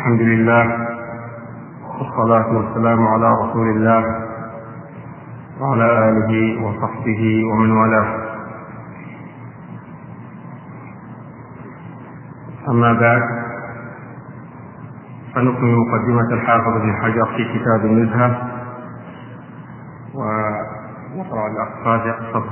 الحمد لله والصلاة والسلام على رسول الله وعلى آله وصحبه ومن والاه. أما بعد، فنكمل مقدمة الحافظ ابن حجر في كتاب النزهة، ونقرأ الأخ صدر.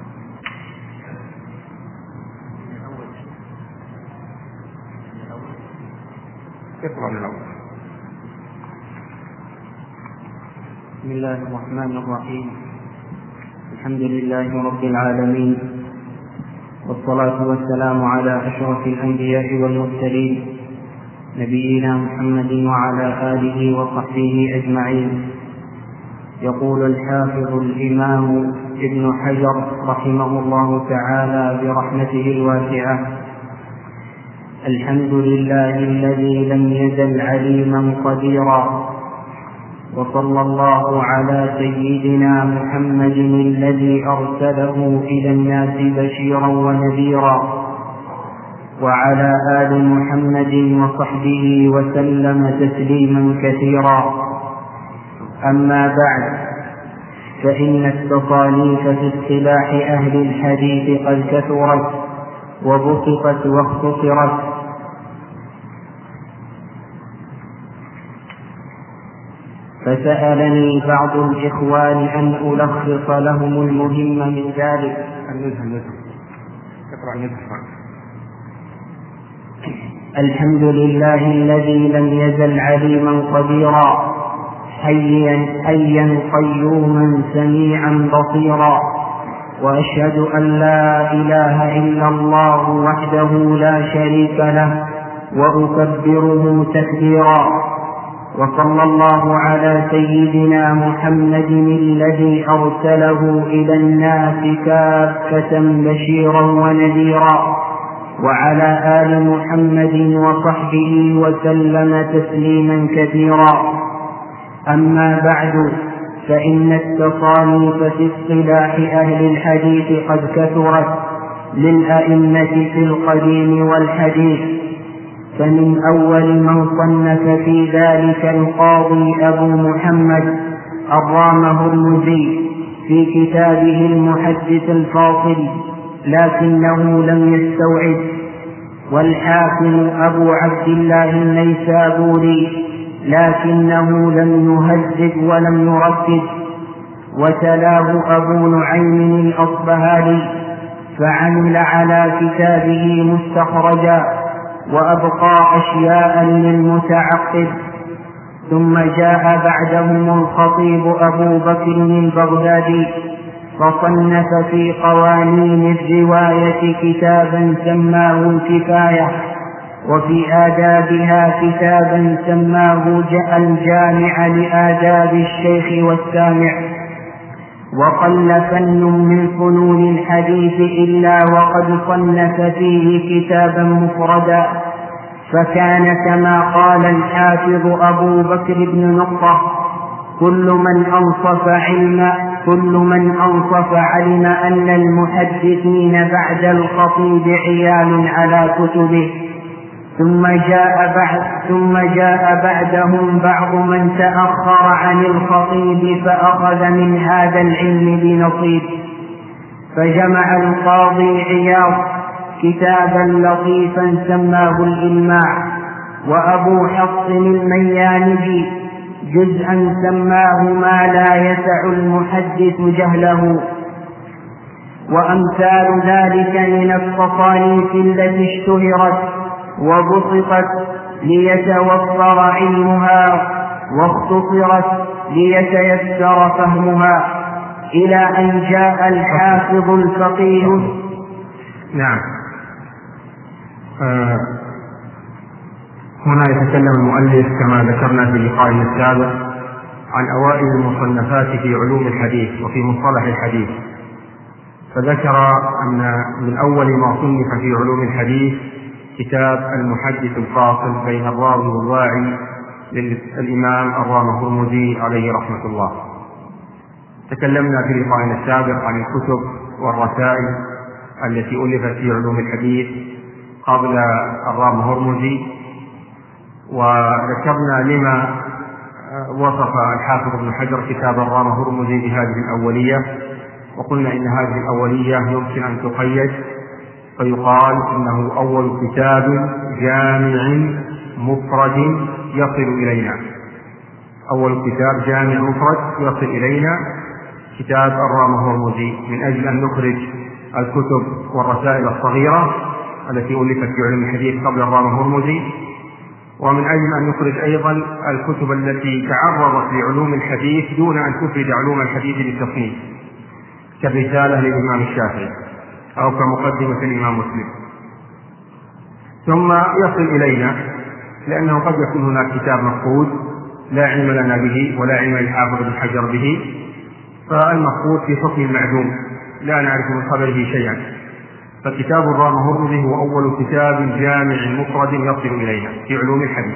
بسم الله الرحمن الرحيم. الحمد لله رب العالمين، والصلاة والسلام على أشرف الأنبياء والمرسلين نبينا محمد وعلى آله وصحبه أجمعين. يقول الحافظ الإمام ابن حجر رحمه الله تعالى برحمته الواسعة: الحمد لله الذي لم يزل عليما قديرا، وصلى الله على سيدنا محمد الذي أرسله إلى الناس بشيرا ونذيرا، وعلى آل محمد وصحبه وسلم تسليما كثيرا. أما بعد، فإن التصانيف في اصطلاح أهل الحديث قد كثرت وبسطت واختصرت، فسألني بعض الإخوان أن ألخص لهم المهم من ذلك. الحمد لله الذي لم يزل عليما قديرا، حيا قيوما سميعا بصيرا، وأشهد أن لا إله إلا الله وحده لا شريك له، وأكبره تكبيرا. وصلى الله على سيدنا محمد الذي أرسله إلى الناس كافة بشيرا ونذيرا، وعلى آل محمد وصحبه وسلم تسليما كثيرا. أما بعد، فإن التصانيف في اصطلاح أهل الحديث قد كثرت للأئمة في القديم والحديث، فمن أول من صنف في ذلك القاضي أبو محمد الرامهرمزي في كتابه المحدث الفاصل لكنه لم يستوعب، والحاكم أبو عبد الله النيسابوري لكنه لم يهذب ولم يركز، وتلاه أبو نعيم الأصبهاني فعمل على كتابه مستخرجا وأبقى أشياء للمتعقب. ثم جاء بعدهم الخطيب أبو بكر البغدادي فصنف في قوانين الرواية كتابا سماه الكفاية، وفي آدابها كتابا سماه الجامع لآداب الشيخ والسامع. وقل فن من فنون الحديث إلا وقد صنف فيه كتابا مفردا، فكان كما قال الحافظ أبو بكر بن نقطة: كل من أنصف علم أن المحدثين بعد الخطيب عيال على كتبه. ثم جاء بعدهم بعض من تأخر عن الخطيب فأخذ من هذا العلم بنصيب، فجمع القاضي عياض كتابا لطيفا سماه الإلماع، وأبو حفص الميانجي جزءا سماه ما لا يسع المحدث جهله، وأمثال ذلك من التصانيف التي اشتهرت وبسطت ليتوفر علمها واختصرت ليتيسر فهمها، إلى أن جاء الحافظ الفقيه. نعم. هنا يتكلم المؤلف كما ذكرنا في لقائنا السابق عن أوائل المصنفات في علوم الحديث وفي مصطلح الحديث، فذكر أن من أول ما صنف في علوم الحديث كتاب المحدث الفاصل بين الراوي والواعي للإمام الرامهرمزي عليه رحمة الله. تكلمنا في لقائنا السابق عن الكتب والرسائل التي ألفت في علوم الحديث قبل الرامهرمزي، وذكرنا لما وصف الحافظ ابن حجر كتاب الرام هرمزي بهذه الأولية، وقلنا إن هذه الأولية يمكن أن تقيد فيقال إنه أول كتاب جامع مفرد يصل إلينا، أول كتاب جامع مفرد يصل إلينا كتاب الرام هرمزي، من أجل أن نخرج الكتب والرسائل الصغيرة التي ألفت في علم الحديث قبل الرام هرمزي، ومن أجل أن نخرج أيضا الكتب التي تعرضت لعلوم الحديث دون أن تفرد علوم الحديث بالتصنيف، كالرسالة للإمام الشافعي أو كمقدمة الإمام مسلم. ثم يصل إلينا لأنه قد يكون هناك كتاب مفقود لا علم لنا به ولا علم للحافظ بن حجر به، فالمفقود في حكم المعدوم لا نعرف من قبله شيئا، فكتاب الرام هرمزي هو أول كتاب جامع مفرد يصل إلينا في علوم الحديث.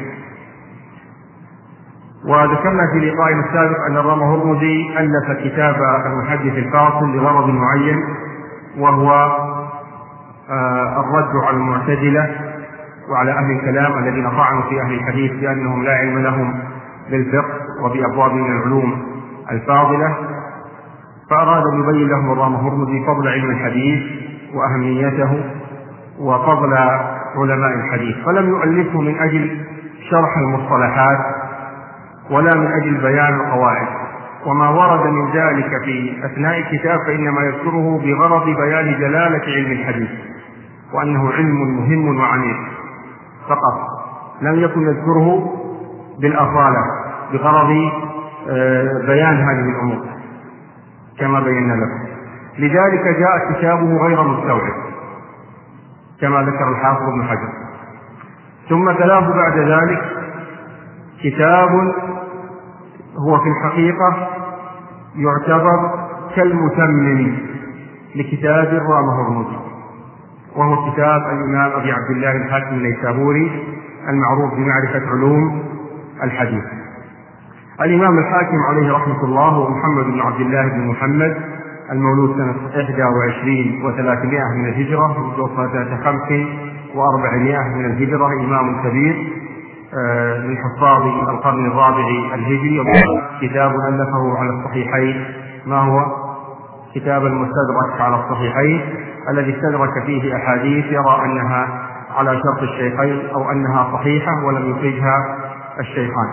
وذكرنا في لقائنا السابق أن الرام هرمزي ألف كتاب المحدث الفاصل لغرض معين، وهو الرد على المعتزلة وعلى أهل الكلام الذين طعنوا في أهل الحديث بأنهم لا علم لهم بالفقه وبأبواب من العلوم الفاضلة، فأراد أن يبين لهم الرام هرمزي فضل علم الحديث وأهميته وفضل علماء الحديث، فلم يؤلفه من أجل شرح المصطلحات ولا من أجل بيان القواعد، وما ورد من ذلك في أثناء الكتاب فإنما يذكره بغرض بيان جلالة علم الحديث وأنه علم مهم وعميق فقط، لم يكن يذكره بالأصالة بغرض بيان هذه الأمور كما بينا لكم. لذلك جاء كتابه غير مستوعب كما ذكر الحافظ ابن حجر. ثم تلاه بعد ذلك كتاب هو في الحقيقة يعتبر كالمتمم لكتاب الرام هرمزي، وهو كتاب الإمام أبي عبد الله الحاكم النيسابوري المعروف بمعرفة علوم الحديث. الإمام الحاكم عليه رحمة الله هو محمد بن عبد الله بن محمد المولود سنة 21 و300 من الهجرة، متوفى سنة 45 من الهجرة، إمام كبير من حفاظ القرن الرابع الهجري. كتاب ألفه على الصحيحين، ما هو كتاب المستدرك على الصحيحين الذي استدرك فيه أحاديث يرى أنها على شرط الشيخين أو أنها صحيحة ولم يخرجها الشيخان.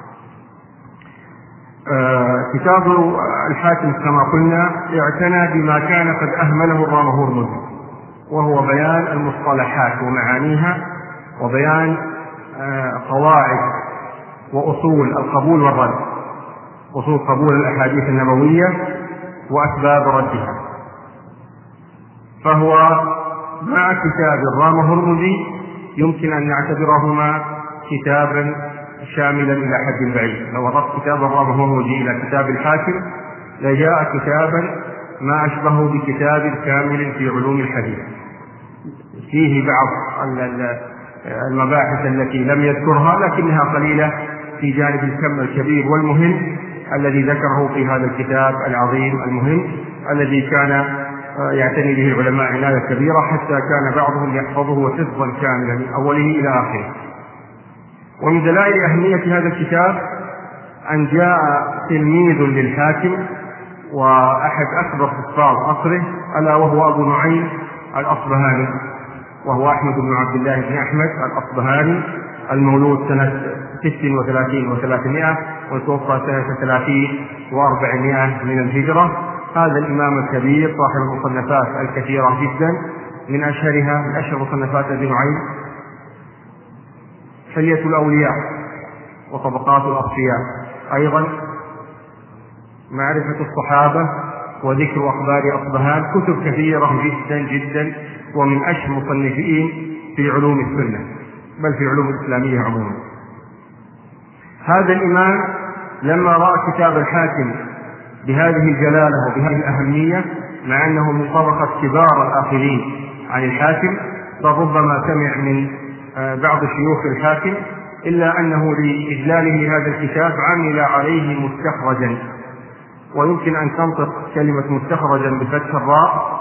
كتاب الحاكم كما قلنا اعتنى بما كان قد أهمله الرام هرمزي، وهو بيان المصطلحات ومعانيها وبيان قواعد وأصول القبول والرد، أصول قبول الأحاديث النبوية وأسباب ردها. فهو مع كتاب الرام هرمزي يمكن أن نعتبرهما كتابا شاملا إلى حد بعيد. لو أضفت كتاب الرام هرمزي إلى كتاب الحاكم لجاء كتابا ما أشبه بكتاب كامل في علوم الحديث، فيه بعض المباحث التي لم يذكرها لكنها قليلة في جانب الكم الكبير والمهم الذي ذكره في هذا الكتاب العظيم المهم الذي كان يعتني به العلماء عناية كبيرة، حتى كان بعضهم يحفظه حفظا كاملا من أوله إلى آخره. ومن دلائل أهمية هذا الكتاب أن جاء تلميذ للحاكم وأحد أكبر حفاظ عصره ألا وهو أبو نعيم الأصبهاني، وهو أحمد بن عبد الله بن أحمد الأصبهاني المولود سنة 36 و300 وتوفى سنة 30 و400 من الهجرة. هذا الإمام الكبير صاحب المصنفات الكثيرة جدا، من أشهر مصنفات ابن نعيم حلية الأولياء وطبقات الأصفياء، أيضا معرفة الصحابة وذكر أخبار أصبهان، كتب كثيرة جدا جدا، ومن أشهر المصنفين في علوم السنة بل في علوم الإسلامية عموما. هذا الإمام لما رأى كتاب الحاكم بهذه الجلالة وبهذه الأهمية، مع أنه من طبقة كبار الآخرين عن الحاكم فربما سمع من بعض شيوخ الحاكم، إلا أنه لإجلاله هذا الكتاب عمل عليه مستخرجا، ويمكن أن تنطق كلمة مستخرجا بفتح الراء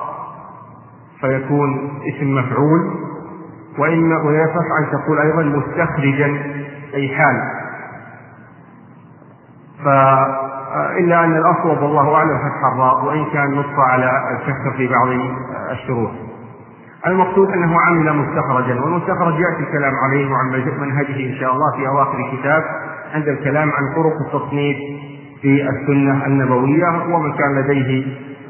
فيكون اسم مفعول، ويصح أن تقول أيضا مستخرجا أي حال. إلا أن الأصوب والله أعلم فتح الراء، وإن كان نص على الكسر في بعض الشروط. المقصود أنه عمل مستخرجا، والمستخرج يأتي الكلام عليه وعن منهجه إن شاء الله في أواخر الكتاب عند الكلام عن طرق التصنيف في السنة النبوية. ومن كان لديه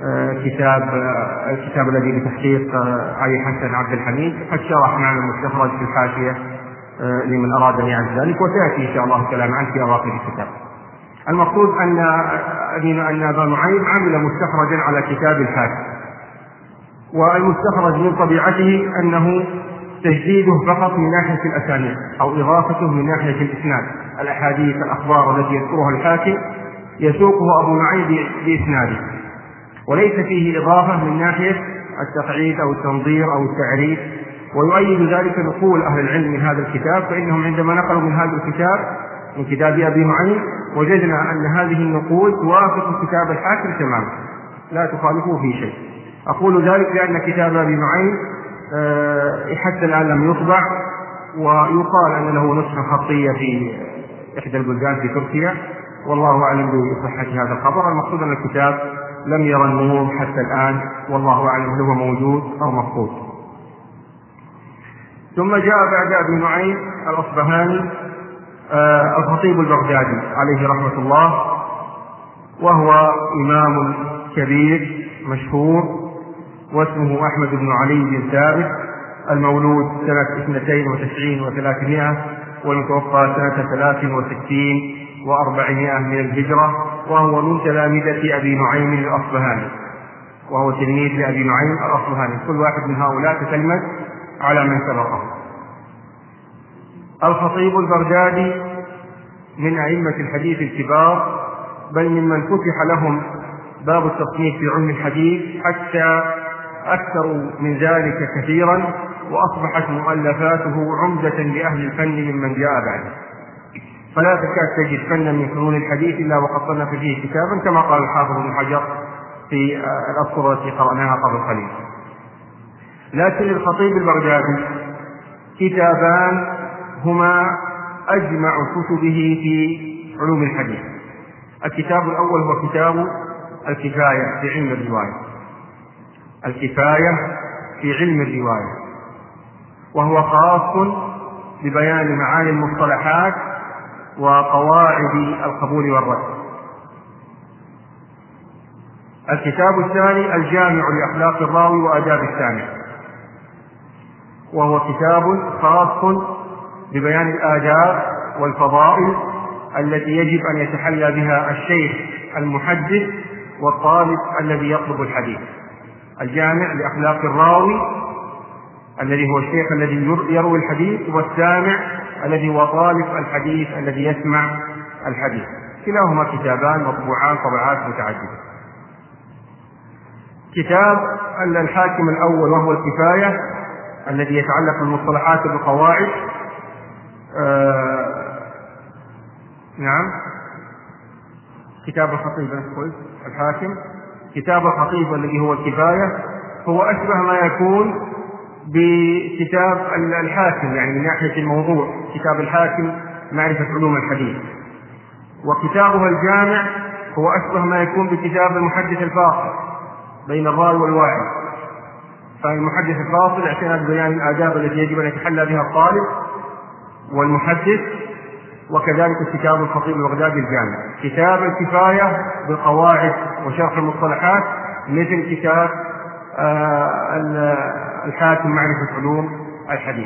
الكتاب الذي بتحقيق علي حسن عبد الحميد قد شرح معنى المستخرج في الحاشية لمن أراد أن يعرف ذلك، وسيأتي إن شاء الله الكلام عنه في أواخر الكتاب. المقصود أن أبا نعيم عمل مستخرجا على كتاب الحاكم، والمستخرج من طبيعته أنه تجديده فقط من ناحية الأسانيد أو إضافته من ناحية الإسناد. الأحاديث الأخبار التي يذكرها الحاكم يسوقه أبو نعيم بإسناده، وليس فيه إضافة من ناحية التقعيد أو التنظير أو التعريف. ويؤيد ذلك نقول أهل العلم من هذا الكتاب، فإنهم عندما نقلوا من هذا الكتاب من كتاب أبي نعيم وجدنا أن هذه النقول توافق كتاب الحاكم تماما لا تخالفه في شيء. أقول ذلك لأن كتاب أبي نعيم حتى الآن لم يطبع، ويقال أن له نسخة خطية في إحدى البلدان في تركيا، والله أعلم بصحة هذا الخبر. المقصود أن الكتاب لم يرى النور حتى الآن، والله أعلم هل هو موجود أو مفقود. ثم جاء بعد أبي نعيم الأصبهاني الخطيب البغدادي عليه رحمة الله، وهو إمام كبير مشهور، واسمه أحمد بن علي بن ثابت، المولود سنة 92 و300، والمتوفى سنة 63 و400 من الهجرة، وهو من تلامذة أبي نعيم الأصبهاني، وهو تلميذ لأبي نعيم الأصبهاني. كل واحد من هؤلاء تتلمذ على من سبقه. الخطيب البغدادي من أئمة الحديث الكبار، بل ممن فتح لهم باب التصنيف في علم الحديث، حتى أكثروا من ذلك كثيرا، وأصبحت مؤلفاته عمدة لأهل الفن ممن جاء بعده. فلا تكاد تجد فنا من فنون الحديث إلا وقد صنف فيه كتابا، كما قال الحافظ ابن حجر في الأسطر التي قرأناها قبل قليل. لكن للخطيب البغدادي كتابان هما أجمع كتبه في علوم الحديث. الكتاب الأول هو كتاب الكفاية في علم الرواية، الكفاية في علم الرواية، وهو خاص ببيان معاني المصطلحات وقواعد القبول والرد. الكتاب الثاني الجامع لأخلاق الراوي وآداب السامع، وهو كتاب خاص ببيان الآداب والفضائل التي يجب أن يتحلى بها الشيخ المحدث والطالب الذي يطلب الحديث. الجامع لأخلاق الراوي الذي هو الشيخ الذي يروي الحديث، والسامع الذي هو طالب الحديث الذي يسمع الحديث. كلاهما كتابان مطبوعان طبعات متعددة. كتاب الحاكم الأول وهو الكفاية الذي يتعلق بالمصطلحات والقواعد، نعم، كتاب الخطيب الحاكم. كتاب الخطيب الذي هو الكفاية هو أشبه ما يكون بكتاب الحاكم، يعني من ناحية الموضوع كتاب الحاكم معرفة علوم الحديث، وكتابها الجامع هو أشبه ما يكون بكتاب المحدث الفاصل بين الراوي والواعي. فالمحدث الفاصل اعتنى ببيان الآداب التي يجب أن يتحلى بها الطالب والمحدث، وكذلك كتاب الخطيب البغدادي الجامع. كتاب الكفاية بالقواعد وشرح المصطلحات مثل كتاب الحاكم معرفة علوم الحديث.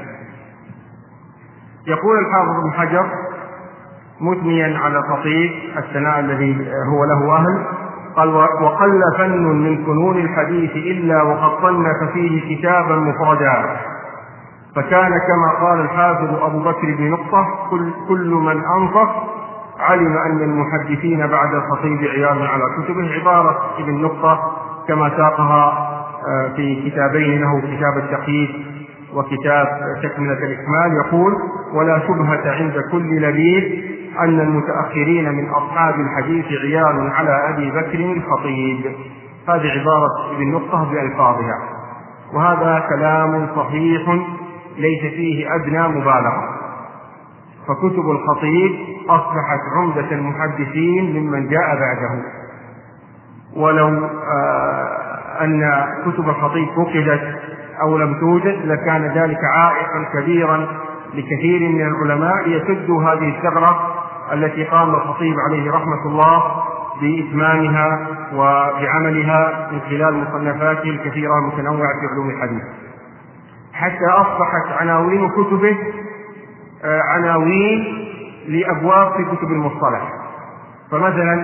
يقول الحافظ ابن حجر مثنيا على الخطيب الثناء الذي هو له أهل، قال: وقل فن من فنون الحديث إلا وقد صنف فيه كتابا مفردا، فكان كما قال الحافظ أبو بكر بن نقطة: كل من أنصف علم أن المحدثين بعد الخطيب عيال على كتبه. عبارة ابن نقطة كما ساقها في كتابين له، كتاب التقييد وكتاب تكملة الإكمال، يقول: ولا شبهة عند كل لبيب أن المتأخرين من أصحاب الحديث عيال على أبي بكر الخطيب. هذه عبارة ابن نقطة بألفاظها، وهذا كلام صحيح ليس فيه أدنى مبالغة. فكتب الخطيب أصبحت عمدة المحدثين ممن جاء بعده. ولو أن كتب الخطيب فقدت أو لم توجد لكان ذلك عائقا كبيرا لكثير من العلماء يسدوا هذه الثغرة التي قام الخطيب عليه رحمة الله بإتمامها وبعملها من خلال مصنفاته الكثيرة المتنوعة في علوم الحديث، حتى أصبحت عناوين كتبه عناوين لأبواب في كتب المصطلح. فمثلا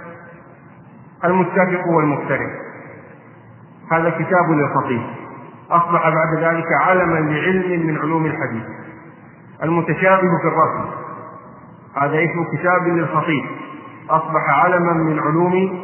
المتفق والمفترق هذا كتاب للخطيب أصبح بعد ذلك علما لعلم من علوم الحديث. المتشابه في الرسم هذا اسم كتاب للخطيب أصبح علما من علوم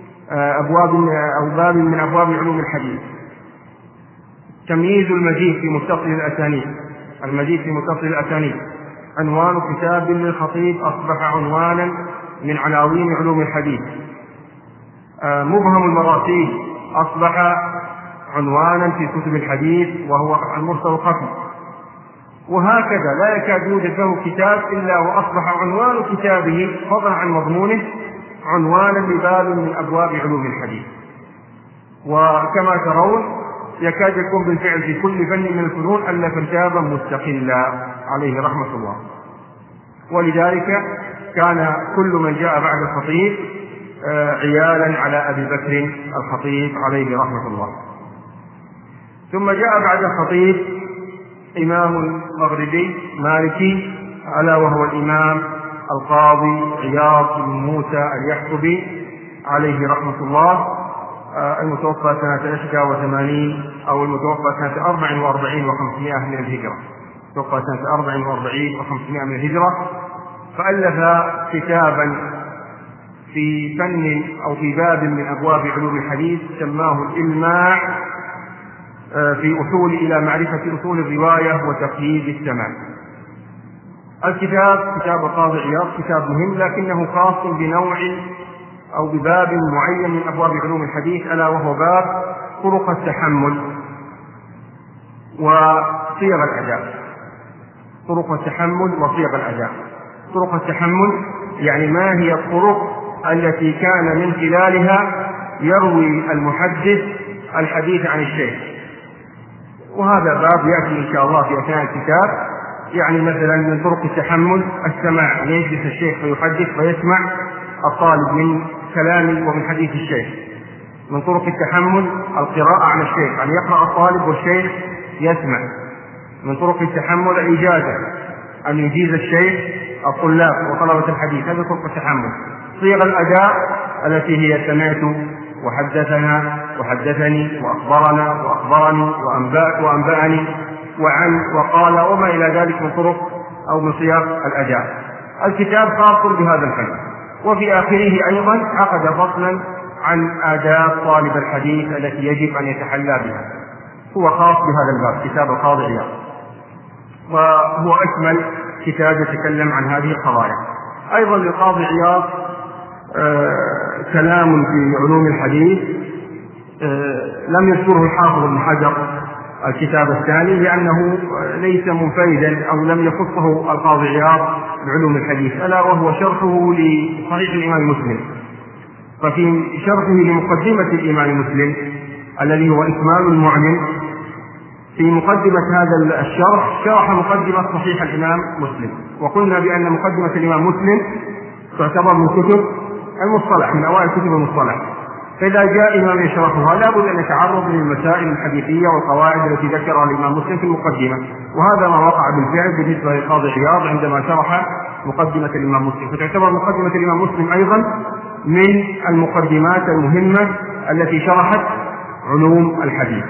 باب من أبواب علوم الحديث. تمييز المزيد في متصل الأسانيد، المزيد في متصل الأسانيد عنوان كتاب للخطيب أصبح عنوانا من عناوين علوم الحديث. مبهم المراسيل أصبح عنوانا في كتب الحديث وهو المرسل الخفي. وهكذا لا يكاد يوجد له كتاب إلا وأصبح عنوان كتابه فضلا عن مضمونه عنوانا لباب من أبواب علوم الحديث. وكما ترون يكاد يكون بالفعل في كل فن من الفنون ألف كتابا مستقلا عليه رحمة الله. ولذلك كان كل من جاء بعد الخطيب عيالا على أبي بكر الخطيب عليه رحمة الله. ثم جاء بعد الخطيب إمام مغربي مالكي ألا وهو الإمام القاضي عياض بن موسى اليحصبي عليه رحمة الله، المتوفى سنة 81 أو المتوفى سنة 44 و500 من الهجرة، توفى سنة 44 و500 من الهجرة. فألف كتابا في فن أو في باب من أبواب علوم الحديث سماه الإلماع في أصول إلى معرفة أصول الرواية وتقييد السماع. الكتاب كتاب القاضي عياض كتاب مهم لكنه خاص بنوع أو بباب معين من أبواب علوم الحديث ألا وهو باب طرق التحمل وصيغ الأداء. طرق التحمل وصيغ الأداء. طرق التحمل يعني ما هي الطرق التي كان من خلالها يروي المحدث الحديث عن الشيخ. وهذا باب يأتي إن شاء الله في أثناء الكتاب. يعني مثلا من طرق التحمل السماع، يجلس الشيخ فيحدث فيسمع الطالب من كلام ومن حديث الشيخ. من طرق التحمل القراءة عن الشيخ، أن يقرأ الطالب والشيخ يسمع. من طرق التحمل الإجازة، أن يجيز الشيخ الطلاب وطلبة الحديث، هذا طرق التحمل. صيغ الأداء التي هي سمعت وحدثنا وحدثني وأخبرنا وأخبرني وأنبأني وعن وقال وما إلى ذلك من طرق أو من صيغ الأداء. الكتاب خاص بهذا الفن. وفي آخره أيضا عقد فصلا عن آداب طالب الحديث التي يجب أن يتحلى بها، هو خاص بهذا الباب كتاب القاضي عياض، وهو أكمل كتاب يتكلم عن هذه القضايا. أيضا للقاضي عياض كلام في علوم الحديث لم يذكره الحافظ ابن حجر الكتاب الثاني لأنه ليس منفردا أو لم يخصه القاضي عياض بعلوم الحديث، ألا وهو شرحه لصحيح الإمام مسلم. ففي شرحه لمقدمة الإمام مسلم الذي هو إكمال المعلم، في مقدمة هذا الشرح شرح مقدمة صحيح الإمام مسلم. وقلنا بأن مقدمة الإمام مسلم تعتبر من كتب المصطلح، من أوائل كتب المصطلح. فإذا جاء إمام يشرحها لابد أن يتعرض للمسائل الحديثية والقواعد التي ذكرها الإمام مسلم في المقدمة، وهذا ما وقع بالفعل بالنسبة للقاضي عياض عندما شرح مقدمة الإمام مسلم. فتعتبر مقدمة الإمام مسلم أيضا من المقدمات المهمة التي شرحت علوم الحديث.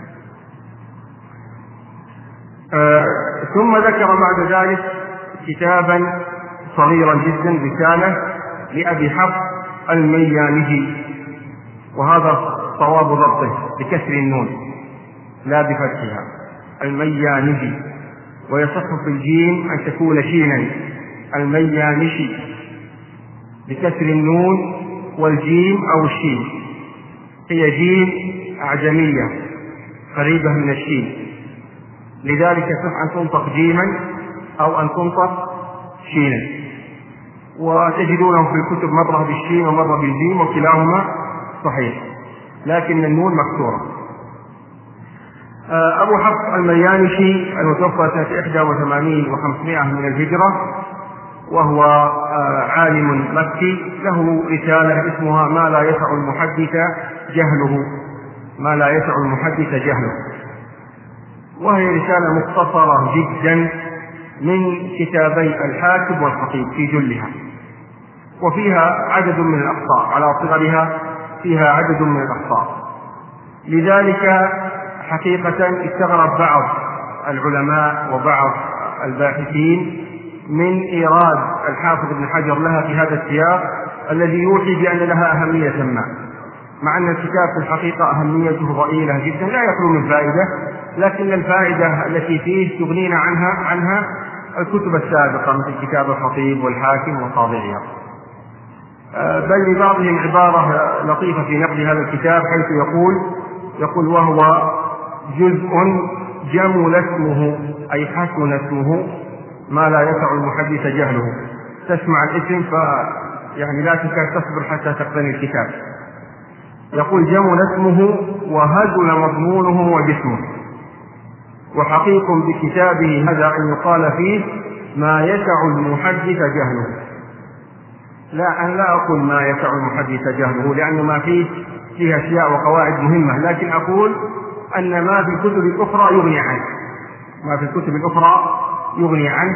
ثم ذكر بعد ذلك كتابا صغيرا جدا رسالة لأبي حفص الميانجي، وهذا صواب ضبطه بكسر النون لا بفتحها، الميانجي، ويصح في الجيم أن تكون شينا، الميانشي بكسر النون والجيم أو الشين، هي جيم أعجمية قريبة من الشين، لذلك يصح أن تنطق جيما أو أن تنطق شينا، وتجدونه في الكتب مرة بالشين ومرة بالجيم وكلاهما صحيح، لكن النون مكسورة. أبو حفص الميانشي المتوفى سنة 81 و500 من الهجرة، وهو عالم مكي، له رسالة اسمها ما لا يسع المحدث جهله، ما لا يسع المحدث جهله، وهي رسالة مختصرة جدا من كتابي الحاكم والخطيب في جلها، وفيها عدد من الأخطاء، على صغرها فيها عدد من الأخطاء. لذلك حقيقة استغرب بعض العلماء وبعض الباحثين من إيراد الحافظ ابن حجر لها في هذا السياق الذي يوحي بأن لها أهمية ما، مع أن الكتاب في الحقيقة أهميته ضئيلة جدا لا يخلو من فائدة، لكن الفائدة التي فيه تغنينا عنها الكتب السابقة مثل كتاب الخطيب والحاكم وقاضي عياض. بل لبعضهم عبارة لطيفة في نقد هذا الكتاب حيث يقول وهو جزء جمل اسمه أي حسن اسمه ما لا يسع المحدث جهله. تسمع الاسم يعني لا تكاد تصبر حتى تقتني الكتاب. يقول جمل اسمه وهزل مضمونه وجسمه، وحقيق بكتابه هذا أن يقال فيه ما يسع المحدث جهله. لا، أنا لا أقول ما يسع المحدث جهله لأن ما فيه أشياء وقواعد مهمة، لكن أقول أن ما في الكتب الأخرى يغني عنه، ما في الكتب الأخرى يغني عنه.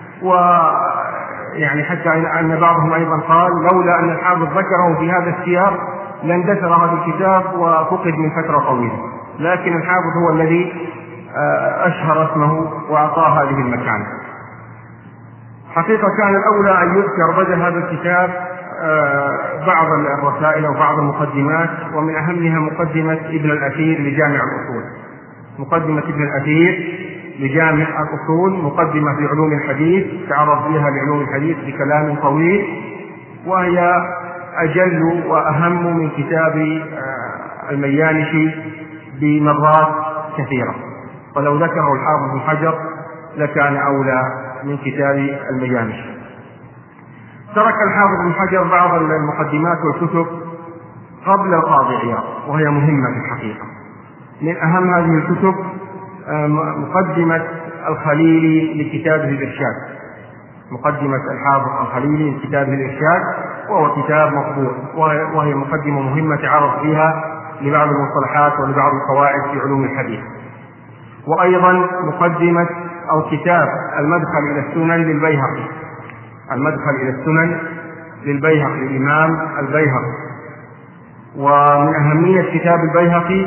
ويعني حتى أن بعضهم أيضا قال لولا أن الحافظ ذكره في هذا السياق لاندثر هذا الكتاب وفقد من فترة طويلة، لكن الحافظ هو الذي أشهر اسمه وأعطاه هذه المكانة. حقيقة كان الأولى أن يذكر بدل هذا الكتاب بعض الرسائل وبعض المقدمات، ومن أهمها مقدمة ابن الأثير لجامع الأصول. مقدمة ابن الأثير لجامع الأصول مقدمة في علوم الحديث تعرض فيها لعلوم الحديث بكلام طويل، وهي أجل وأهم من كتاب الميانشي بمرات كثيرة، ولو ذكره الحافظ ابن حجر لكان أولى من كتاب الميانشي. ترك الحافظ ابن حجر بعض المقدمات والكتب قبل القاضي عياض، وهي مهمة في الحقيقة. من أهم هذه الكتب مقدمة الخليلي لكتابه الإرشاد، مقدمة الحافظ الخليلي لكتابه الإرشاد، وهو كتاب مطبوع، وهي مقدمة مهمة تعرض فيها لبعض المصطلحات ولبعض القواعد في علوم الحديث. وأيضا مقدمة أو كتاب المدخل إلى السنن للبيهقي، المدخل إلى السنن للبيهقي الإمام البيهقي. ومن أهمية كتاب البيهقي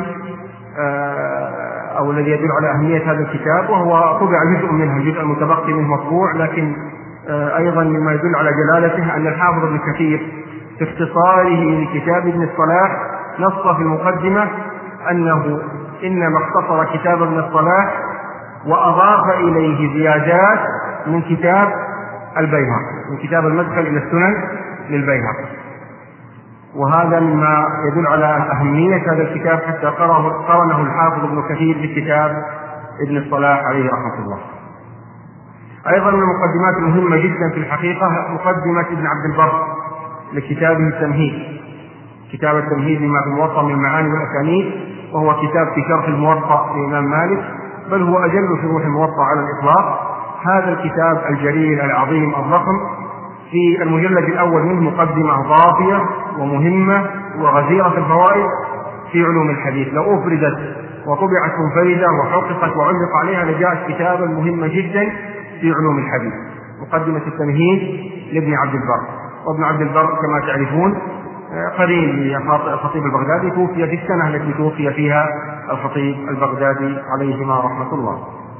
أو الذي يدل على أهمية هذا الكتاب، وهو طبع جزء منه، الجزء المتبقي منه مطبوع، لكن أيضا مما يدل على جلالته أن الحافظ ابن كثير في اختصاره لكتاب ابن الصلاح نص في المقدمة أنه إنما اختصر كتاب ابن الصلاح وأضاف إليه زيادات من كتاب البيهقي، من كتاب المدخل إلى السنن للبيهقي. وهذا مما يدل على أهمية هذا الكتاب حتى قرنه الحافظ ابن كثير بكتاب ابن الصلاح عليه رحمة الله. أيضا من المقدمات المهمة جدا في الحقيقة مقدمة ابن عبد البر لكتابه التمهيد، كتاب التمهيد لما في الموطأ من المعاني والأسانيد، وهو كتاب في شرح الموطأ للإمام مالك، بل هو أجل شروح الموطأ على الإطلاق. هذا الكتاب الجليل العظيم الضخم في المجلد الأول منه مقدمة ضافية ومهمة وغزيرة الفوائد في علوم الحديث، لو أفردت وطبعت منفردة وحققت وعلق عليها لجاءت كتابا مهمة جدا في علوم الحديث. مقدمة التمهيد لابن عبد البر، وابن عبد البر كما تعرفون قرين للخطيب البغدادي، توفي في السنة التي توفي فيها الخطيب البغدادي عليهما رحمة الله.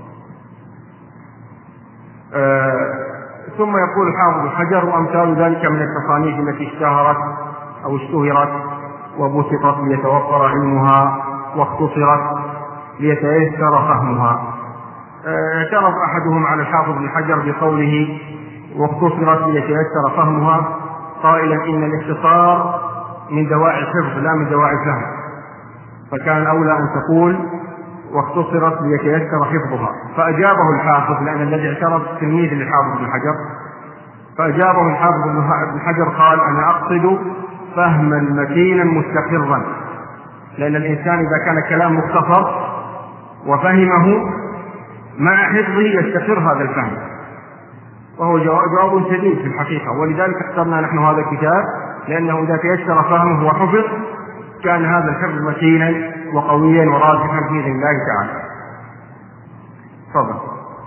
ثم يقول الحافظ الحجر وأمثال ذلك من التصانيف التي اشتهرت أو اشتهرت وبسطت ليتوفر علمها واختصرت ليتيسر فهمها. اعترض أحدهم على الحافظ ابن حجر بقوله واختصرت ليتيسر فهمها قائلا إن الاختصار من دواعي الحفظ لا من دواعي الفهم، فكان الأولى أن تقول واختصرت ليتيسر حفظها. فأجابه الحافظ، لأن الذي اعترض تلميذ للحافظ ابن حجر، فأجابه الحافظ ابن حجر قال: أنا أقصد فهما متينا مستقرا، لأن الإنسان إذا كان كلام مختصر وفهمه مع حفظه يستقر هذا الفهم، وهو جواب سديد في الحقيقة. ولذلك اخترنا نحن هذا الكتاب، لأنه إذا تيسر فهمه وحفظ كان هذا الحفظ متينا وقويا وراسخا بإذن الله تعالى. تفضل.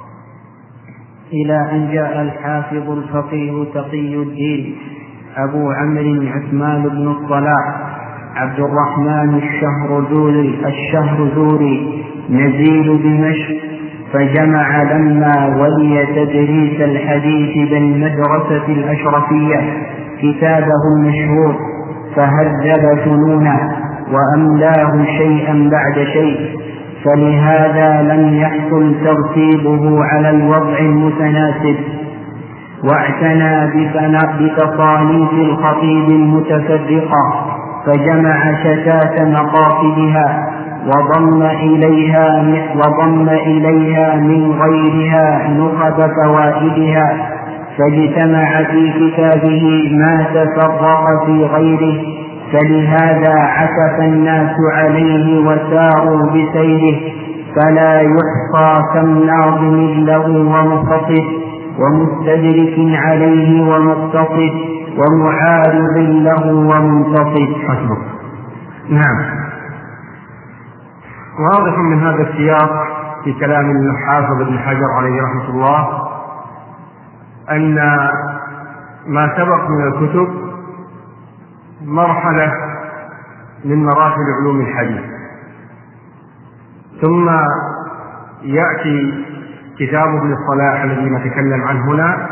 إلى أن جاء الحافظ الفقيه تقي الدين أبو عمرو عثمان بن الصلاح عبد الرحمن الشهرزوري نزيل دمشق، فجمع لما ولي تدريس الحديث بالمدرسة الأشرفية كتابه المشهور، فهذب فنونه وأملاه شيئا بعد شيء، فلهذا لم يحصل ترتيبه على الوضع المتناسب، واعتنى بتصانيف الخطيب المتفرقة، فجمع شتات مقاصدها وضم إليها من غيرها نخب فوائدها، فاجتمع في كتابه ما تفرق في غيره، فلهذا عكف الناس عليه وساروا بسيره، فلا يحصى كم ناظم له ومقتصد ومستدرك عليه ومقتصد ومعارض له ومنتصد. حسبك. نعم. واضح من هذا السياق في كلام الحافظ ابن حجر عليه رحمة الله أن ما سبق من الكتب مرحلة من مراحل علوم الحديث، ثم يأتي كتاب ابن الصلاح الذي نتكلم عنه هنا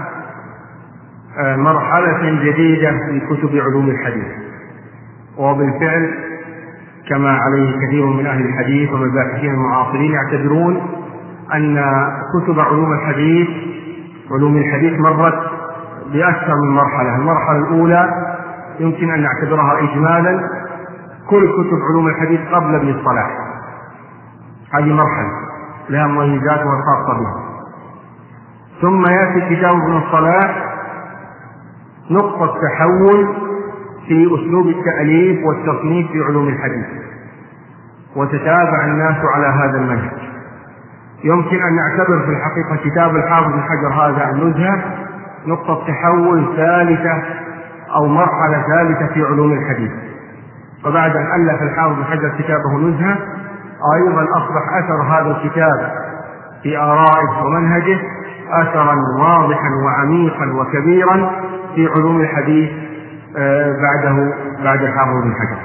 مرحلة جديدة في كتب علوم الحديث. وبالفعل كما عليه كثير من أهل الحديث والباحثين المعاصرين يعتبرون أن كتب علوم الحديث مرت بأكثر من مرحلة. المرحلة الأولى يمكن أن نعتبرها إجمالا كل كتب علوم الحديث قبل ابن الصلاح، هذه مرحلة لها مميزاتها الخاصة بها. ثم يأتي كتاب ابن الصلاح نقطة تحول في أسلوب التأليف والتصنيف في علوم الحديث، وتتابع الناس على هذا المنهج. يمكن أن نعتبر في الحقيقة كتاب الحافظ بن حجر هذا النزهة نقطة تحول ثالثة أو مرحلة ثالثة في علوم الحديث. فبعد أن ألف الحافظ بن حجر كتابه نزهة، أيضا أصبح أثر هذا الكتاب في آرائه ومنهجه أثرا واضحا وعميقا وكبيرا في علوم الحديث بعد الحافظ بن حجر.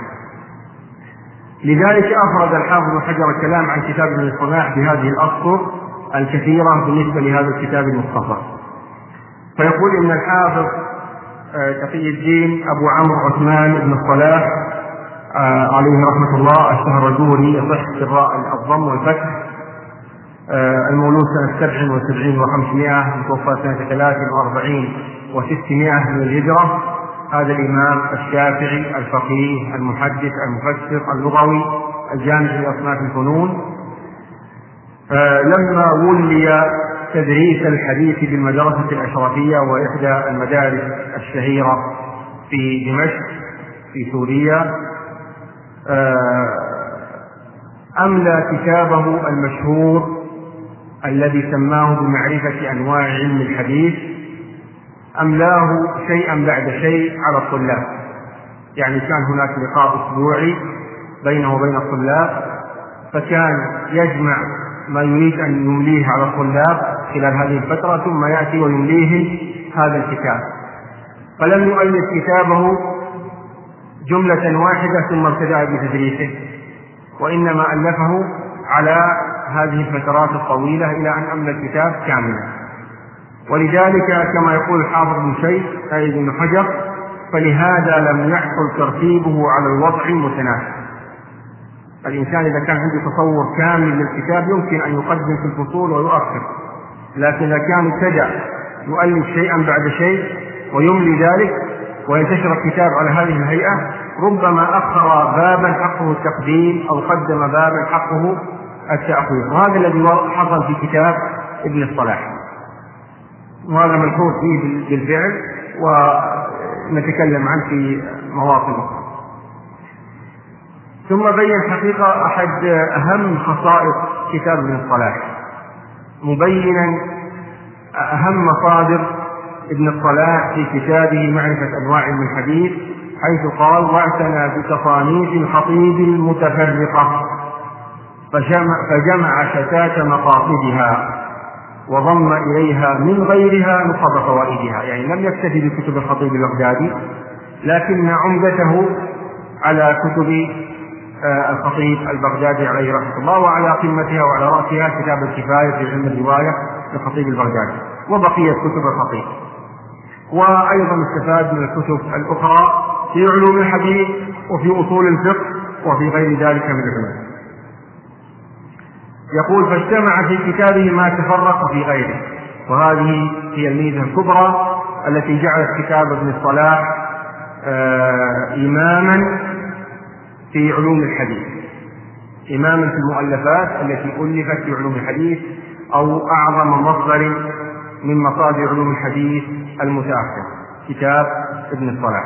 لذلك أفرد الحافظ بن حجر الكلام عن كتاب ابن الصلاح بهذه الأسطر الكثيرة بالنسبة لهذا الكتاب المختصر. فيقول إن الحافظ تقي الدين أبو عمرو عثمان بن الصلاح عليه رحمة الله الشهرزوري، يصح بالراء الضم والفتح، المولود سنة 77 و500، متوفى سنة 43 و600 من الهجرة. هذا الإمام الشافعي الفقيه المحدث المفسر اللغوي الجامع لأصناف الفنون، لما ولي تدريس الحديث بالمدرسة الأشرفية وإحدى المدارس الشهيرة في دمشق في سوريا، أملى كتابه المشهور الذي سماه بمعرفة أنواع علم الحديث، أملاه شيئا بعد شيء على الطلاب. يعني كان هناك لقاء أسبوعي بينه وبين الطلاب، فكان يجمع ما يريد أن يمليه على الطلاب خلال هذه الفترة، ثم يأتي ويمليهم هذا الكتاب. فلم يؤلف كتابه جملة واحدة ثم ابتدأ بتدريسه، وإنما ألفه على هذه الفترات الطويلة إلى أن أملى الكتاب كاملا. ولذلك كما يقول الحافظ ابن حجر فلهذا لم يحصل ترتيبه على الوضع المتناسب. الإنسان إذا كان عنده تصور كامل للكتاب يمكن أن يقدم في الفصول ويؤخر، لكن إذا كان ابتدأ يؤلف شيئا بعد شيء ويملي ذلك وينتشر الكتاب على هذه الهيئة، ربما أخر بابا حقه التقديم أو قدم بابا حقه التأخير. وهذا الذي حصل في كتاب ابن الصلاح. وهذا ملحوظ فيه بالفعل ونتكلم عنه في مواطن أخرى. ثم بين حقيقة أحد أهم خصائص كتاب ابن الصلاح، مبينا أهم مصادر ابن الصلاح في كتابه معرفة أنواع علم الحديث، حيث قال: واعتنى بتصانيف الخطيب المتفرقة فجمع شتات مقاصدها وضم إليها من غيرها نقض فوائدها. يعني لم يكتفي بكتب الخطيب البغدادي، لكن عمدته على كتب الخطيب البغدادي عليه رحمة الله، وعلى قمتها وعلى رأسها كتاب الكفاية في علم الرواية للخطيب البغدادي وبقية كتب الخطيب. وأيضا استفاد من الكتب الأخرى في علوم الحديث وفي أصول الفقه وفي غير ذلك من العلوم. يقول: فاجتمع في كتابه ما تفرق في غيره. وهذه هي الميزة الكبرى التي جعلت كتاب ابن الصلاح إماما في علوم الحديث، إماما في المؤلفات التي ألفت في علوم الحديث، أو أعظم مصدر من مصادر علوم الحديث المتأخر، كتاب ابن الصلاح.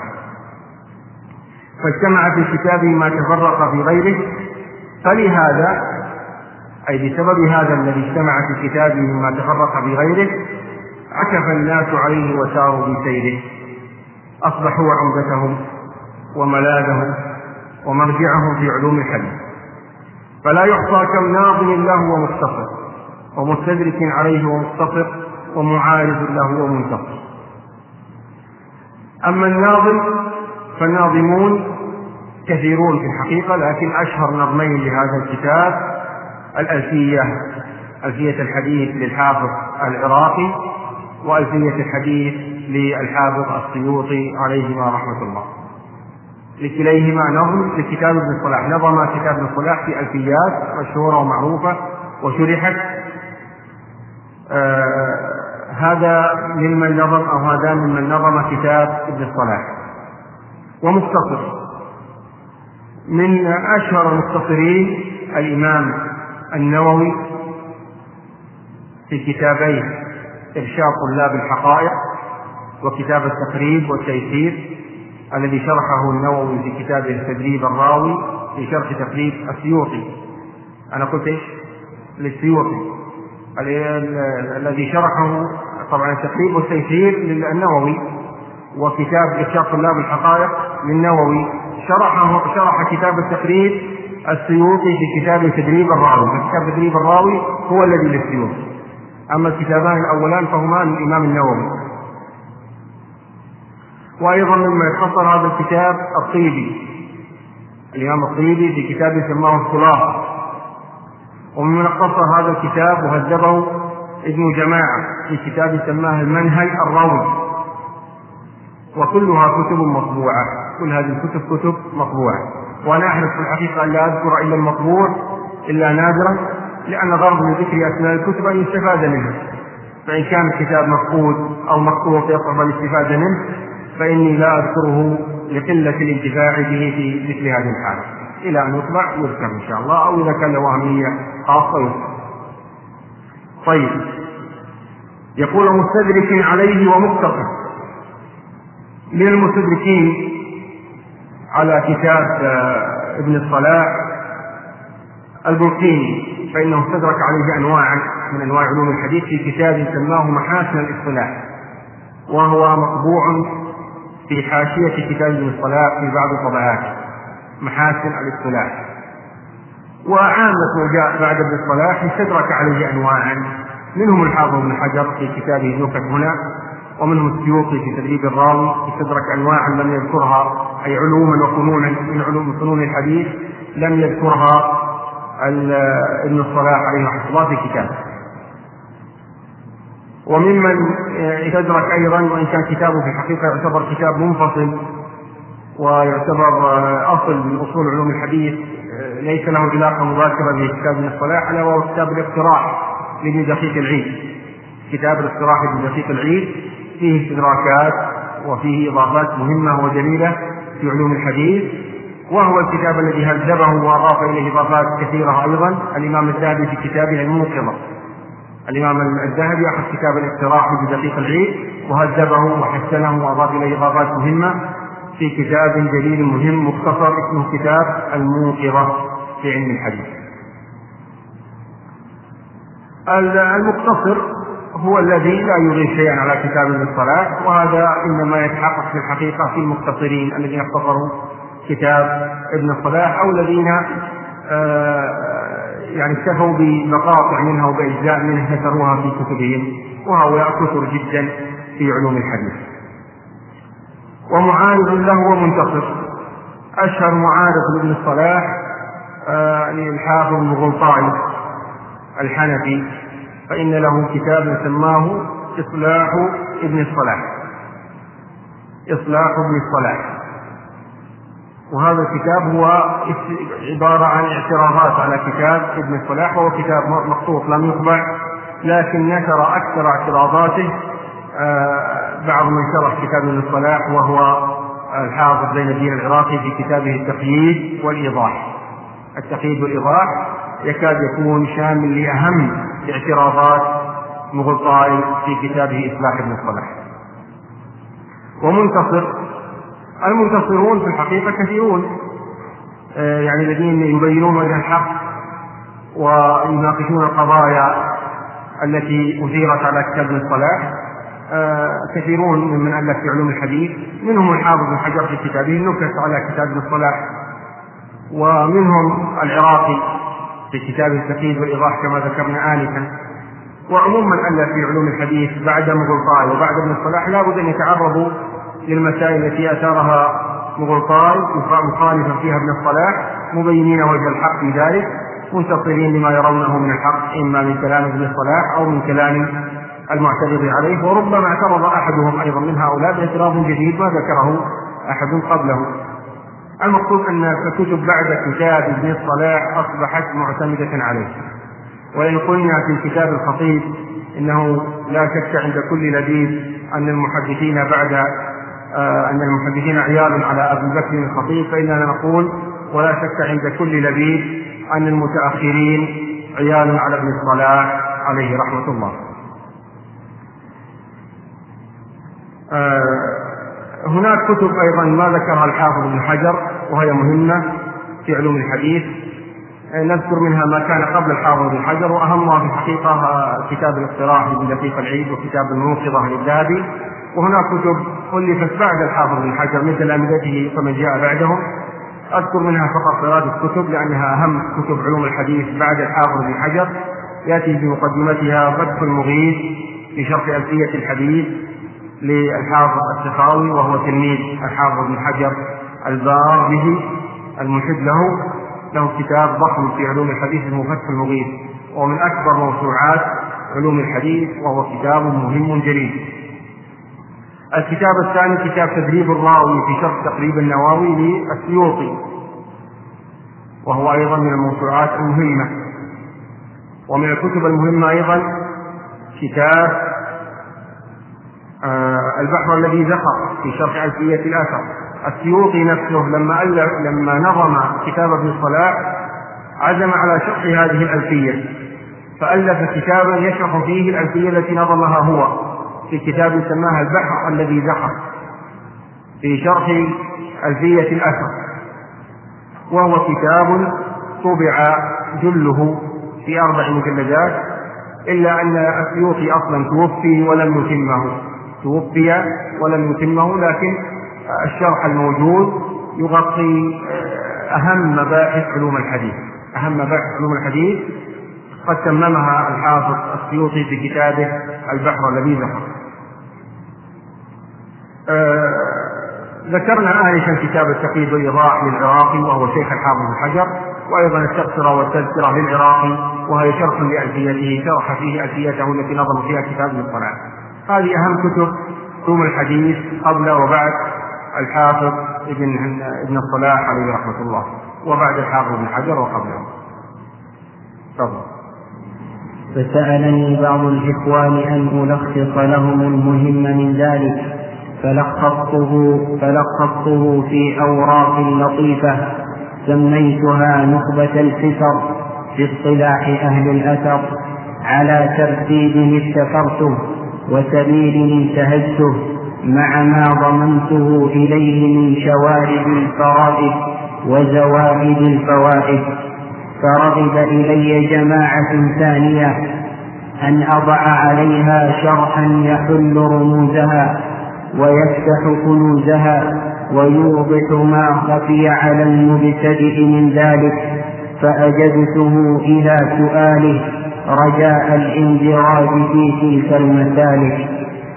فاجتمع في كتابه ما تفرق في غيره، فلهذا أي بسبب هذا الذي اجتمع في كتابه مما تفرق في غيره عكف الناس عليه وساروا بسيره، أصبحوا عمدتهم وملاذهم ومرجعهم في علوم الحديث، فلا يحصى كم ناظم له ومختصر ومستدرك عليه ومختصر ومعارض له ومنتصر. أما الناظم فالناظمون كثيرون في الحقيقة، لكن أشهر نظمين لهذا الكتاب الألفية، ألفية الحديث للحافظ العراقي، وألفية الحديث للحافظ السيوطي عليهما رحمة الله. لكليهما نظم لكتاب ابن الصلاح. نظم كتاب ابن الصلاح في ألفيات مشهورة ومعروفة وشرحت. هذا ممن نظم، أو هذا ممن نظم كتاب ابن الصلاح. ومختصر من أشهر المختصرين الإمام النووي في كتابيه إرشاد طلاب الحقائق وكتاب التقريب والتيسير، الذي شرحه النووي في كتابه تدريب الراوي في شرح تقريب السيوطي. أنا قلت إيش؟ للسيوطي الذي شرحه طبعا التقريب والتيسير للنووي، وكتاب إرشاد طلاب الحقائق للنووي شرح كتاب التقريب السيوطي في كتاب تدريب الراوي. فكتاب تدريب الراوي هو الذي للسيوطي، أما الكتابان الأولان فهما للإمام النووي. وأيضا مما يختصر هذا الكتاب الطيبي، الإمام الطيبي في كتاب سماه الخلاصة. ومن اختصر هذا الكتاب وهذبه ابن جماعة في كتاب سماه المنهل الروي. وكلها كتب مطبوعة، كل هذه الكتب كتب مطبوعة. وأنا أحرص في الحقيقة أن لا أذكر إلا المطبوع إلا نادرا، لأن غرض من ذكر أسماء الكتب أن يستفاد منها، فإن كان الكتاب مفقود أو مقطوع يصعب الاستفادة منه فإني لا أذكره لقلة الانتفاع به في مثل هذه الحالة، إلى أن يطبع يذكر إن شاء الله، أو إذا كان له أهمية خاصة يذكر. طيب، يقول: مستدرك عليه ومختصر. من المستدركين على كتاب ابن الصلاح البلقيني، فإنه استدرك عليه أنواعا من أنواع علوم الحديث في كتاب سماه محاسن الاصطلاح، وهو مطبوع في حاشية كتاب ابن الصلاح في بعض الطبعات، محاسن الاصطلاح. وعامة ما جاء بعد ابن الصلاح استدرك عليه أنواعا، منهم الحافظ ابن حجر في كتابه النكت هنا، ومنهم السيوطي في تدريب الراوي استدرك أنواعا لم يذكرها، أي علوما وفنونا من علوم فنون الحديث لم يذكرها ابن الصلاح عليه رحمه الله في كتابه. وممن استدرك أيضا، وإن كان كتابه في الحقيقة يعتبر كتاب منفصل ويعتبر أصل من أصول علوم الحديث ليس له علاقة مباشرة بكتاب ابن الصلاح، ألا وهو كتاب الاقتراح لابن دقيق العيد. كتاب الاقتراح لابن دقيق العيد فيه استدراكات وفيه إضافات مهمة وجميلة في علوم الحديث، وهو الكتاب الذي هذبه وأضاف إليه إضافات كثيرة أيضا الإمام الذهبي في كتابه الموقظة. الإمام الذهبي أخذ كتاب الاقتراح بدقيق العيد وهذبه وحسنه وأضاف إليه إضافات مهمة في كتاب جليل مهم مختصر اسمه كتاب الموقظة في علم الحديث. المختصر هو الذي لا يضيف شيئا على كتاب ابن الصلاح، وهذا إنما يتحقق في الحقيقة في المختصرين الذين اختصروا كتاب ابن الصلاح أو الذين يعني اكتفوا بمقاطع منها وبأجزاء منها نشروها في كتبهم، وهؤلاء كثر جدا في علوم الحديث. ومعارض له ومنتصر. أشهر معارض لابن الصلاح الحافظ المغلطاني الحنفي، فإن له كتاب سماه إصلاح ابن الصلاح، إصلاح ابن الصلاح، وهذا الكتاب هو عبارة عن اعتراضات على كتاب ابن الصلاح، وهو كتاب مخطوط لم يطبع، لكن نشر أكثر اعتراضاته بعض من شرح كتاب ابن الصلاح وهو الحافظ زين الدين العراقي في كتابه التقييد والإيضاح. التقييد والإيضاح يكاد يكون شامل لأهم اعتراضات مغلطائي في كتابه إصلاح ابن الصلاح. ومنتصر. المنتصرون في الحقيقة كثيرون، يعني الذين يبينون وجه الحق ويناقشون القضايا التي أثيرت على كتاب ابن الصلاح، كثيرون ممن ألف في علوم الحديث، منهم الحافظ بن حجر في كتابه النكت على كتاب ابن الصلاح، ومنهم العراقي في كتابه التقييد والإيضاح كما ذكرنا آنفا. وعموما ألف في علوم الحديث بعد مغلطاي وبعد ابن الصلاح لابد أن يتعرضوا للمسائل التي أثارها مغلطاي مخالفا فيها ابن الصلاح، مبينين وجه الحق في ذلك، منتصرين لما يرونه من الحق إما من كلام ابن الصلاح أو من كلام المعترض عليه، وربما اعترض أحدهم أيضا من هؤلاء باعتراض جديد ما ذكره أحد قبله. المقصود أن الكتب بعد كتاب ابن الصلاح أصبحت معتمدة عليه. وإن قلنا في كتاب الخطيب إنه لا شك عند كل لبيب أن المحدثين أن المحدثين عيال على أبي بكر الخطيب، فإننا نقول ولا شك عند كل لبيب أن المتأخرين عيال على ابن الصلاح عليه رحمة الله. هناك كتب أيضا ما ذكرها الحافظ ابن حجر وهي مهمة في علوم الحديث، نذكر منها ما كان قبل الحافظ ابن حجر، وأهمها في الحقيقة كتاب الاقتراح بدقيق العيد وكتاب الموقظة للذهبي. وهناك كتب ألفت بعد الحافظ ابن حجر من تلامذته فمن جاء بعدهم، أذكر منها فقط ثلاث كتب لأنها أهم كتب علوم الحديث بعد الحافظ ابن حجر. يأتي بمقدمتها فتح المغيث في شرح ألفية الحديث للحافظ السخاوي وهو تلميذ الحافظ ابن حجر البار به المشد له كتاب ضخم في علوم الحديث اسمه فتح المغيث، ومن أكبر موسوعات علوم الحديث، وهو كتاب مهم جليل. الكتاب الثاني كتاب تدريب الراوي في شرح تقريب النووي للسيوطي، وهو أيضا من الموسوعات المهمة. ومن الكتب المهمة أيضا كتاب البحر الذي زخر في شرح ألفية الأثر. السيوطي نفسه لما نظم كتاب ابن الصلاح عزم على شرح هذه الألفية، فألف كتابا يشرح فيه الألفية التي نظمها هو في كتاب سماها البحر الذي زخر في شرح ألفية الأثر، وهو كتاب طبع جله في 4 مجلدات، إلا أن السيوطي أصلا توفي ولم يتمه، لكن الشرح الموجود يغطي أهم مباحث علوم الحديث قد تممها الحافظ السيوطي في كتابه البحر الذي زخر. ذكرنا آنفا كتاب التقييد والإيضاح للعراقي وهو شيخ الحافظ بن حجر، وأيضا التبصرة والتذكرة للعراقي وهي شرح لألفيته، شرح فيه ألفيته التي نظم فيها كتاب ابن الصلاح. هذه أهم كتب علوم الحديث قبل وبعد الحافظ ابن الصلاح عليه رحمة الله، وبعد الحافظ ابن حجر وقبله. تفضل. فسألني بعض الإخوان أن ألخص لهم المهم من ذلك، فلخصته في أوراق لطيفة سميتها نخبة الفكر في اصطلاح أهل الأثر. على ترتيب ابتكرته وسبيل انتهجته مع ما ضمنته إليه من شوارد الفرائض وزوائد الفوائد. فرغب إلي جماعة ثانية أن أضع عليها شرحا يحل رموزها ويفتح كنوزها ويوضح ما خفي على المبتدئ من ذلك، فأجبته إلى سؤاله رجاء الاندراج في تلك المسالك،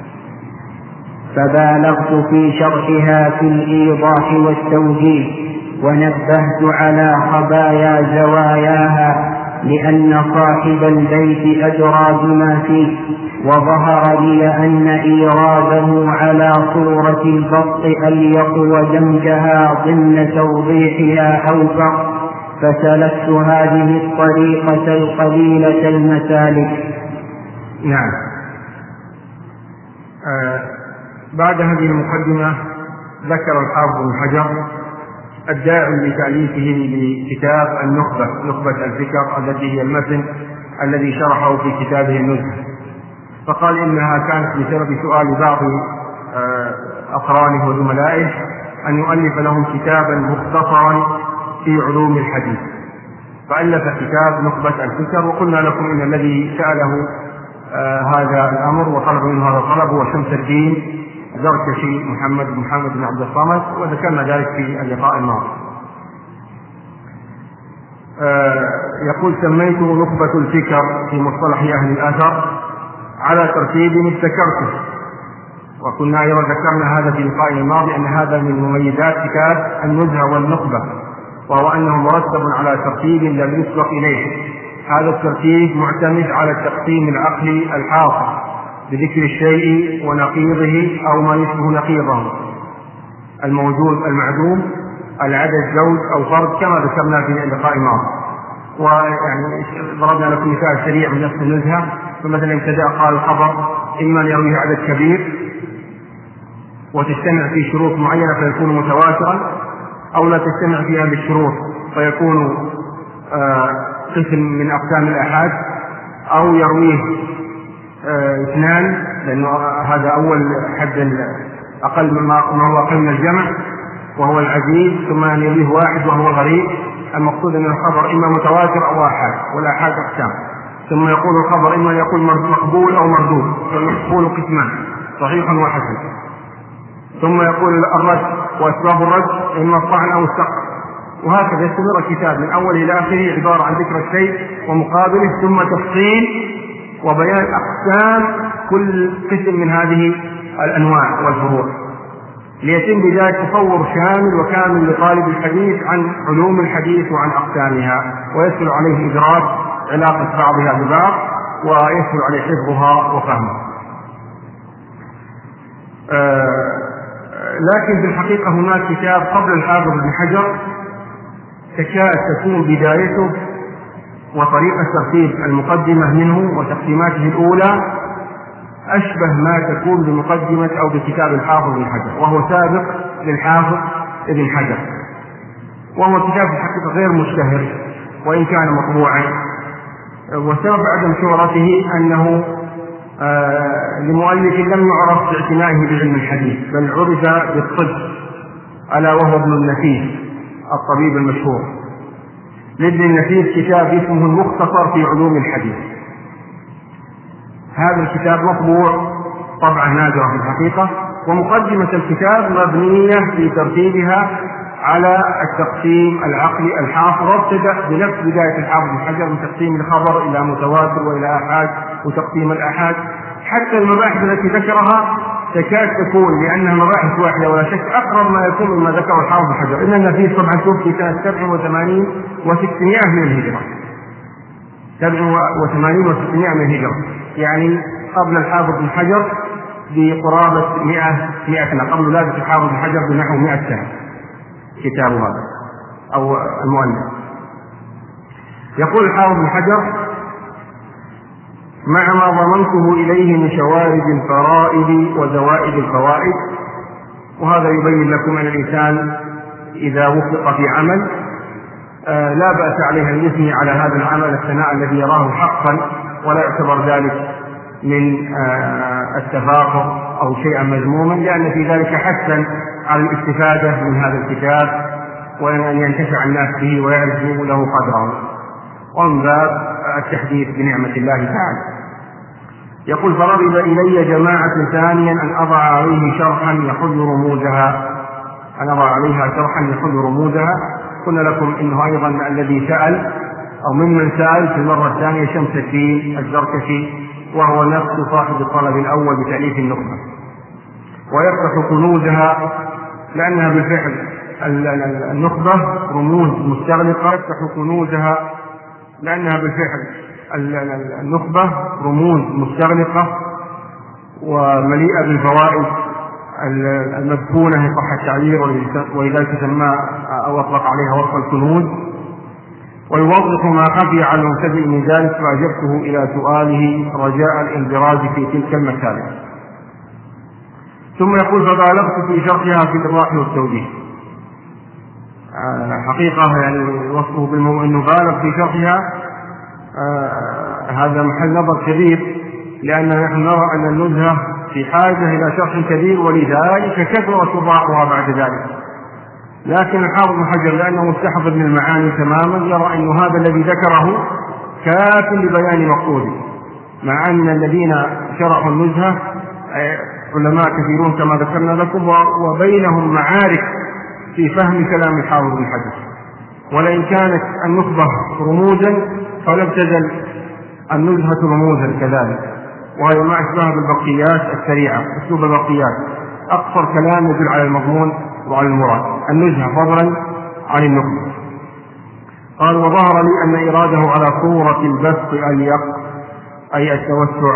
فبالغت في شرحها في الإيضاح والتوجيه، ونبهت على خبايا زواياها، لأن صاحب البيت أدرى بما فيه، وظهر لي أن إيراده على صورة البسط أليق ودمجها ضمن توضيحها أوفق، فسلكت هذه الطريقة القليلة المسالك. نعم. بعد هذه المقدمة ذكر الحافظ ابن حجر الداعي لتأليفه بكتاب نخبة الفكر التي هي المتن الذي شرحه في كتابه النزهة، فقال إنها كانت بسبب سؤال بعض أقرانه وزملائه أن يؤلف لهم كتابا مختصرا في علوم الحديث، فألف كتاب نخبة الفكر. وقلنا لكم إن الذي سأله هذا الأمر وطلب منه هذا الطلب هو شمس الدين زركشي محمد بن عبد الصمد، وذكرنا ذلك في اللقاء الماضي. يقول سميته نخبة الفكر في مصطلح أهل الأثر على ترتيب ابتكرته، وكنا أيضا ذكرنا هذا في اللقاء الماضي أن هذا من مميزات كتاب النزهة والنخبة، وهو أنه مرتب على ترتيب لم يسبق إليه. هذا الترتيب معتمد على التقسيم العقلي الحاصل بذكر الشيء ونقيضه أو ما يشبه نقيضه، الموجود المعدوم، العدد زوج أو فرد، كما ذكرنا في اللقاء الماضي. ويعني ضربنا لكم مثال سريع من نفس النزهة، فمثلا ابتدأ قال الخبر إما أن يرويه عدد كبير وتجتمع فيه شروط معينة فيكون متواترا، أو لا تجتمع فيها بالشروط فيكون قسم من أقسام الآحاد، أو يرويه اثنان لأنه هذا أول حد أقل ما هو أقل من الجمع وهو العزيز، ثم أن يرويه واحد وهو الغريب. المقصود أن الخبر إما متواتر أو آحاد، والآحاد أقسام. ثم يقول الخبر إما يقول مقبول أو مردود، فالمقبول قسمان صحيح وحسن. ثم يقول الرد وأسباب الرد إما الطعن أو السقط، وهكذا يستمر الكتاب من أول إلى آخره عبارة عن ذكر الشيء ومقابله، ثم تفصيل وبيان أقسام كل قسم من هذه الأنواع والفروع، ليتم بذلك تصور شامل وكامل لطالب الحديث عن علوم الحديث وعن أقسامها، ويسهل عليه إدراك علاقة بعضها ببعض، ويسهل عليه حفظها وفهمها. لكن في الحقيقة هناك كتاب قبل الحافظ ابن حجر تكاد تكون بدايته وطريقة ترتيب المقدمة منه وتقسيماته الأولى أشبه ما تكون بمقدمة أو بكتاب الحافظ ابن حجر، وهو سابق للحافظ ابن حجر، وهو كتاب في الحقيقة غير مشتهر وإن كان مطبوعا. وسبب عدم شهرته أنه لمؤلف لم يعرف باعتنائه بعلم الحديث، بل عرف بالطب، ألا وهو ابن النفيس الطبيب المشهور. لابن النفيس كتاب اسمه المختصر في علوم الحديث. هذا الكتاب مطبوع طبعا نادرة في الحقيقة، ومقدمة الكتاب مبنية في ترتيبها على التقسيم العقلي الحاصل، وابتدأ بنفس بداية الحافظ ابن حجر من تقسيم الخبر إلى متواتر وإلى آحاد وتقسيم الآحاد، حتى المباحث التي ذكرها تكاد تكون لأنها مباحث واحدة ولا شك أقرب ما يكون مما ذكره الحافظ ابن حجر. إن النفيس طبعا توفي سنة 87 و600 من الهجرة، 87 و600 من الهجرة، يعني قبل الحافظ ابن حجر بقرابة 100 سنة، قبل ولادة الحافظ ابن حجر بنحو 100 سنة كتاب هذا أو المؤلف. يقول الحافظ ابن حجر: مع ما ضمنته إليه من شوارد الفرائض وزوائد الفوائد. وهذا يبين لكم أن الإنسان إذا وفق في عمل لا بأس عليه أن يثني على هذا العمل الثناء الذي يراه حقا ولا يعتبر ذلك من التفاخر أو شيئا مذموما، لأن في ذلك حثا على الاستفادة من هذا الكتاب وأن ينتفع الناس به ويعرفوا له قدره، ومن باب التحديث بنعمة الله تعالى. يقول: فرغب إلي جماعة ثانيا أن أضع عليه شرحا يحل رموزها، رموزها. قلنا لكم إنه أيضا الذي سأل أو ممن سأل في المرة الثانية شمس الدين الزركشي، وهو نفس صاحب الطلب الأول بتأليف النخبة. ويفتح كنوزها لأنها بالفعل النخبة رموز مستغلقة، يفتح كنوزها لأنها بالفعل النخبة رموز مستغلقة ومليئة بالفوائد المدفونة في صح التعبير، ولذلك سمى أو أطلق عليها وصف الكنوز. ويوضح ما خفي على المبتدئ من ذلك، فأجبته إلى سؤاله رجاء الاندراج في تلك المسائل. ثم يقول: فبالغت في شرحها في الإيضاح والتوضيح. حقيقة يعني وصفه بالموضوع أنه بالغ في شرحها، هذا محل نظر كبير، لأن نحن نرى أن النزهة في حاجة إلى شرح كبير، ولذلك كثرت وضاعها بعد ذلك. لكن الحافظ بن حجر لأنه مستحضر من المعاني تماما يرى أن هذا الذي ذكره كاف لبيان مقصوده، مع أن الذين شرحوا النزهة علماء كثيرون كما ذكرنا لكم، وبينهم معارك في فهم كلام الحافظ بن حجر. ولئن كانت النخبة رموزا فلم تزل النزهة رموزا كذلك، وهي ما أشبه بالبقيات السريعة، أسلوب البقيات، أقصر كلام يدل على المضمون وعلى المراد، النزهة فضلا عن النخبة. قال: وظهر لي أن إراده على صورة البسط أليق، أي التوسع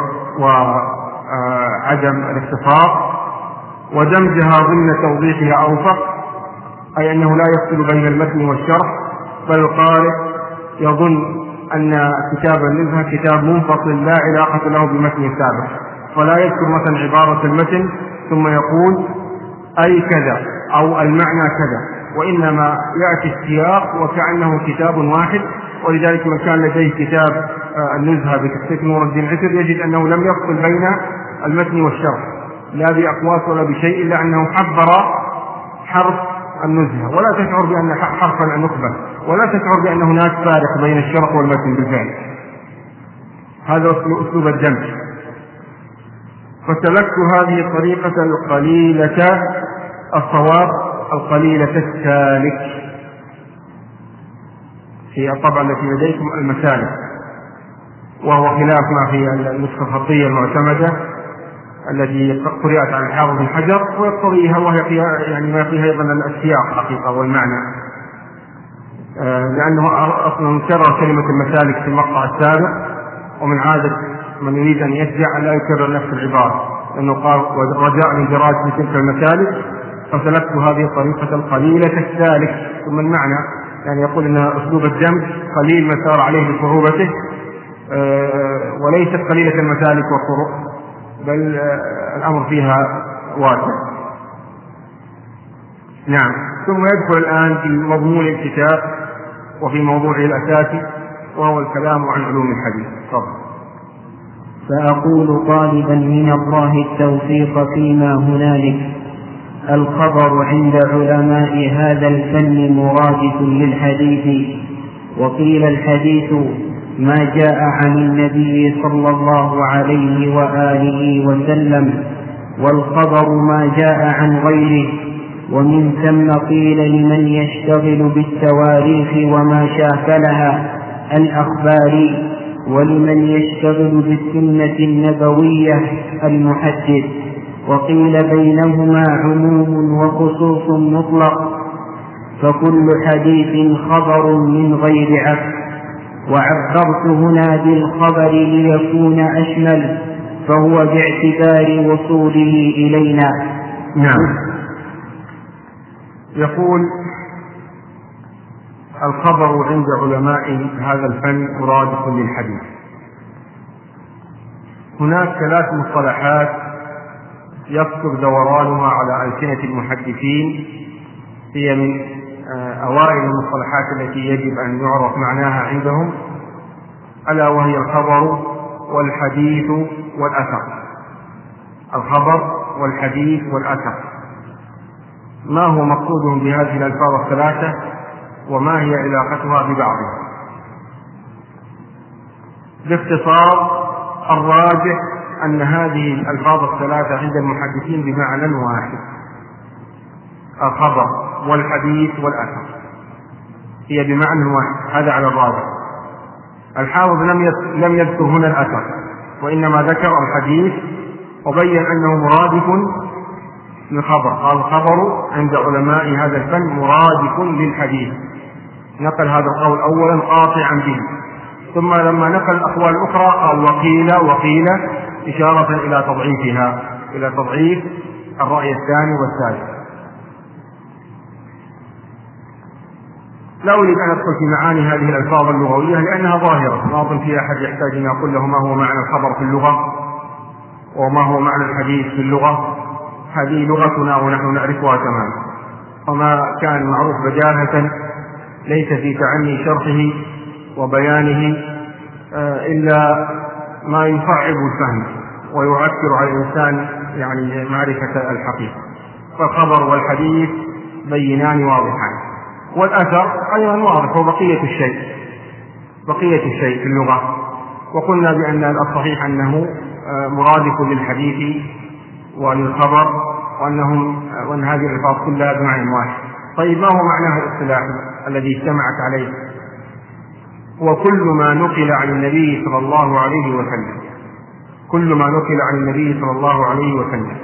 وعدم الاختصار، ودمجها ضمن توضيحها أوفق، أي أنه لا يفصل بين المتن والشرح، بل القارئ يظن أن كتاب النزهة كتاب منفصل لا علاقة له بمتن السابق، فلا يذكر مثلا عبارة المتن ثم يقول أي كذا أو المعنى كذا، وإنما يأتي السياق وكأنه كتاب واحد. ولذلك من كان لديه كتاب النزهة بتحقيق نور الدين عسر يجد أنه لم يفصل بين المتن والشرح لا بأقواس ولا بشيء، إلا أنه حضر حرف النزهة، ولا تشعر بأن حرف النخبة، ولا تشعر بأن هناك فارق بين الشرح والمتن بالفعل. هذا أسلوب الدمج. فسلكت هذه الطريقة القليلة، الصواب القليلة السالك، في الطبعة التي لديكم المسالك، وهو خلاف ما في النسخة الخطية المعتمدة التي قرأت عن الحافظ بن حجر، ويقتضيها وهي يعني ما فيها أيضا السياق حقيقة والمعنى، لأنه أصلا كرر كلمة المسالك في المقطع السابق، ومن عادة من يريد أن يشجع لا يكرر نفس العبارة، لأنه قال: رجاء الاندراج في تلك المسالك فسلكت هذه الطريقة القليلة السالك. ثم المعنى يعني يقول أن أسلوب الدمج قليل ما سار عليه بصعوبته، وليست قليلة المسالك والطرق، بل الأمر فيها واسع. نعم. ثم يدخل الآن في مضمون الكتاب وفي موضوعه الأساسي، وهو الكلام عن علوم الحديث. طبعا. فأقول طالبا من الله التوفيق فيما هنالك: الخبر عند علماء هذا الفن مرادف للحديث، وقيل الحديث ما جاء عن النبي صلى الله عليه وآله وسلم، والخبر ما جاء عن غيره. ومن ثم قيل لمن يشتغل بالتواريخ وما شاكلها الأخبار، ولمن يشتغل بالسنة النبوية المحدث. وقيل بينهما عموم وخصوص مطلق، فكل حديث خبر من غير عكس. وعبرت هنا بالخبر ليكون أشمل، فهو باعتبار وصوله إلينا. نعم. يقول: الخبر عند علماء هذا الفن مرادف للحديث. هناك 3 مصطلحات يكثر دورانها على ألسنة المحدثين، هي من أوائل المصطلحات التي يجب أن يعرف معناها عندهم، ألا وهي الخبر والحديث والأثر. الخبر والحديث والأثر، ما هو مقصودهم بهذه الألفاظ الثلاثة وما هي علاقتها ببعضها؟ باختصار الراجح أن هذه الألفاظ الثلاثة عند المحدثين بمعنى واحد، الخبر والحديث والأثر هي بمعنى واحد، هذا على الراجح. الحافظ لم يذكر هنا الأثر، وإنما ذكر الحديث وبين أنه مرادف للخبر، قال الخبر عند علماء هذا الفن مرادف للحديث، نقل هذا القول أولا قاطعا به، ثم لما نقل الأقوال الأخرى قال وقيل إشارة إلى تضعيفها، إلى تضعيف الرأي الثاني والثالث. لا أريد أن أدخل في معاني هذه الألفاظ اللغوية لأنها ظاهرة، ما أظن في أحد يحتاج أن يقول له ما هو معنى الخبر في اللغة وما هو معنى الحديث في اللغة، هذه لغتنا ونحن نعرفها تماما، وما كان معروف بداهة ليس في تعني شرحه وبيانه إلا ما يصعب الفهم ويعكر على الإنسان يعني معرفة الحقيقة. فالخبر والحديث بينان واضحان، والأثر أيضا واضح، وبقية الشيء في اللغة. وقلنا بأن الصحيح أنه مرادف للحديث وللخبر، وأن هذه الألفاظ كلها بمعنى واحد. طيب ما هو معناه الاصطلاحي الذي اجتمعت عليه؟ هو كل ما نقل عن النبي صلى الله عليه وسلم، كل ما نقل عن النبي صلى الله عليه وسلم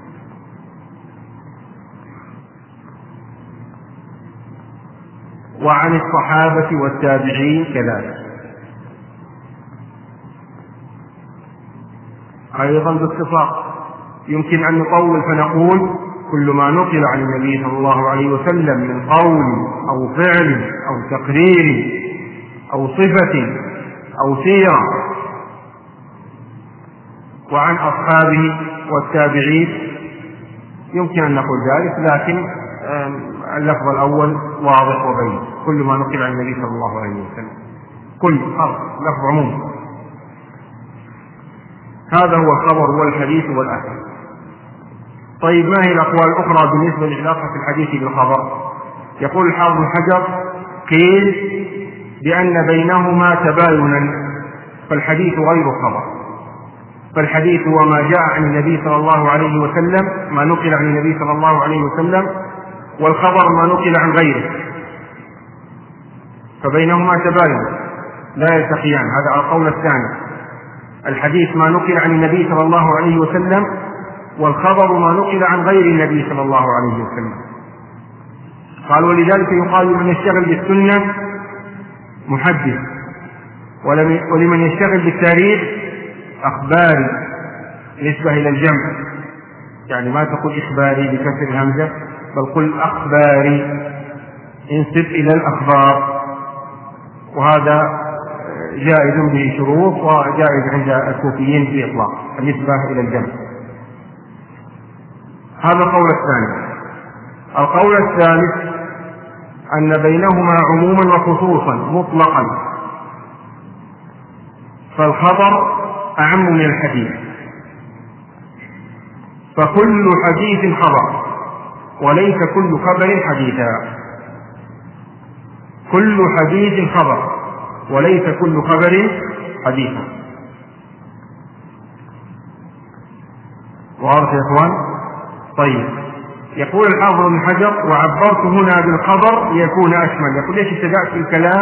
وعن الصحابة والتابعين كذلك. أيضا باختصار يمكن أن نطول فنقول كل ما نقل عن النبي صلى الله عليه وسلم من قول أو فعل أو تقرير أو صفة أو سيرة، وعن أصحابه والتابعين يمكن أن نقول ذلك، لكن اللفظ الأول واضح وبين، كل ما نقل عن النبي صلى الله عليه وسلم، كل لفظ عموم. هذا هو الخبر والحديث والأثر. طيب ما هي الأقوال الأخرى بالنسبة لعلاقة الحديث بالخبر؟ يقول الحافظ ابن حجر: قيل بأن بينهما تباينا، فالحديث غير خبر، فالحديث هو ما جاء عن النبي صلى الله عليه وسلم، ما نقل عن النبي صلى الله عليه وسلم، والخبر ما نقل عن غيره، فبينهما تباين لا يلتقيان. هذا على القول الثاني، الحديث ما نقل عن النبي صلى الله عليه وسلم، والخبر ما نقل عن غير النبي صلى الله عليه وسلم. قال: ولذلك يقال من يشتغل بالسنة محدث، ولمن يشتغل بالتاريخ أخباري، نسبة إلى الجمع، يعني ما تقول إخباري بكسر الهمزة، بل قل أخباري، انسب إلى الأخبار، وهذا جائز به شروط وجائز عند الكوفيين في إطلاق النسبة إلى الجمع. هذا القول الثاني. القول الثالث أن بينهما عموما وخصوصا مطلقا، فالخبر أعم من الحديث، فكل حديث خبر وليس كل خبر حديثا، كل حديث خبر وليس كل خبر حديثا. واضح يا اخوان؟ طيب، يقول الحافظ ابن حجر: وعبرت هنا بالخبر ليكون أشمل. يقول: ليش ابتدأت الكلام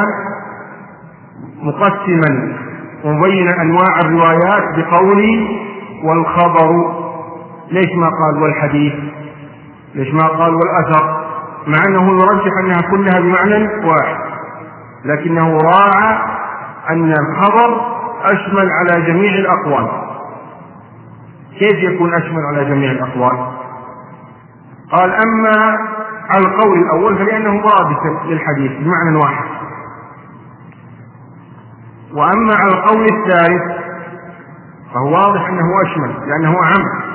مقسما ومبينا أنواع الروايات بقولي والخبر؟ ليش ما قال والحديث؟ ليش ما قال والأثر؟ مع أنه يرجح أنها كلها بمعنى واحد، لكنه راعى أن الخبر أشمل على جميع الأقوال. كيف يكون أشمل على جميع الأقوال؟ قال: أما على القول الأول فلأنه مرادف للحديث بمعنى واحد، وأما على القول الثالث فهو واضح أنه أشمل لأنه أعم،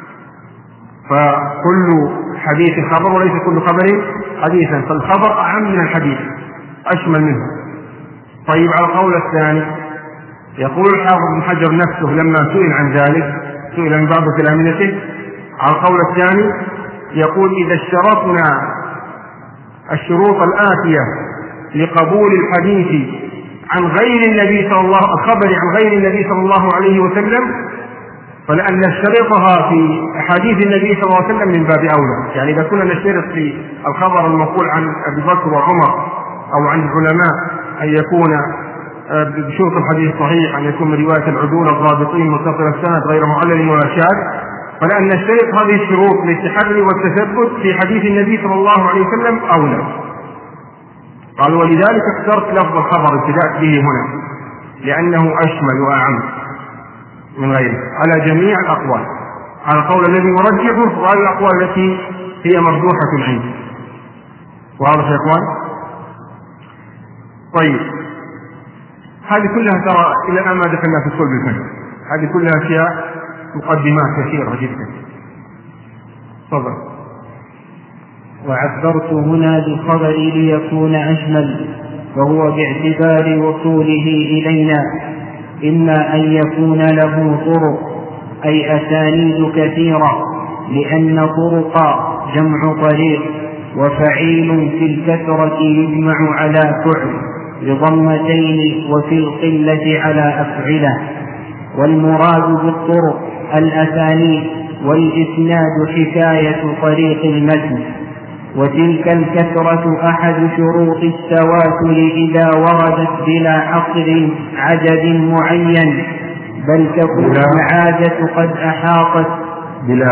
فكل حديث خبر وليس كل خبر حديثا، فالخبر أعم من الحديث، أشمل منه. طيب، على القول الثاني يقول الحافظ ابن حجر نفسه لما سئل عن ذلك، سئل من بعض تلامذته على القول الثاني، يقول: إذا اشترطنا الشروط الآتية لقبول الحديث عن غير النبي الخبر عن غير النبي صلى الله عليه وسلم، فلأن نشترطها في أحاديث النبي صلى الله عليه وسلم من باب أولى. يعني إذا كنا نشترط في الخبر المنقول عن أبي بكر وعمر أو عن العلماء أن يكون بشروط الحديث صحيح، أن يكون من رواية العدول الضابطين متصل السند غير معلل ولا شاذ، فلأن نشترط هذه الشروط للتحري والتثبت في حديث النبي صلى الله عليه وسلم أولى. قال: ولذلك اخترت لفظ الخبر ابتدأت به هنا لأنه أشمل وأعم من غيره على جميع الأقوال، على القول الذي يرجحه وعلى الأقوال التي هي مرجوحة عندي. واضح يا إخوان؟ طيب، هذه كلها ترى إلى الآن ما دخلنا في صلب الفن، هذه كلها أشياء مقدمات كثيرة جدا. تفضل. وعبرت هنا بالخبر ليكون أشمل، وهو باعتبار وصوله إلينا إما أن يكون له طرق أي أسانيد كثيرة، لأن طرق جمع طريق، وفعيل في الكثرة يجمع على فعل بضمتين، وفي القلة على أفعلة. والمراد بالطرق الأسانيد، والإسناد حكاية طريق المتن. وتلك الكثرة أحد شروط التواتر إذا وردت بلا حصر عدد معين، بل تكون العادة قد أحاطت بلا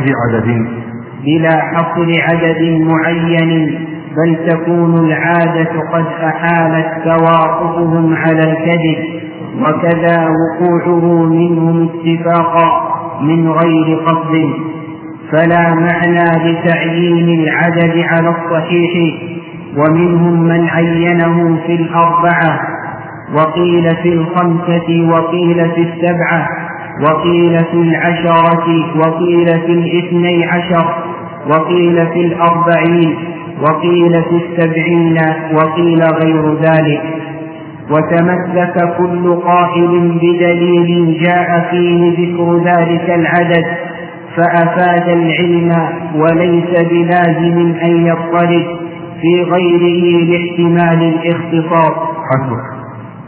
حصر عدد معين، بل تكون العادة قد أحالت تواقفهم على الكذب، وكذا وقوعه منهم اتفاقا من غير قصد. فلا معنى لتعيين العدد على الصحيح، ومنهم من عينه في الأربعة، وقيل في الخمسة، وقيل في السبعة، وقيل في العشرة، وقيل في الاثني عشر، وقيل في الأربعين، وقيل في السبعين، وقيل غير ذلك. وتمسك كل قائل بدليل جاء فيه ذكر ذلك العدد، فأفاد العلم، وليس بلازم أن يضطرد في غيره لاحتمال الاختصاص. حسبك.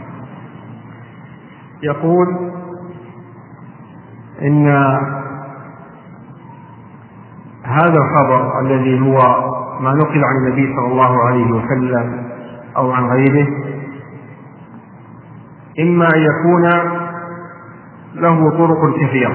يقول إن هذا الخبر الذي هو ما نقل عن النبي صلى الله عليه وسلم أو عن غيره، إما أن يكون له طرق كثيرة.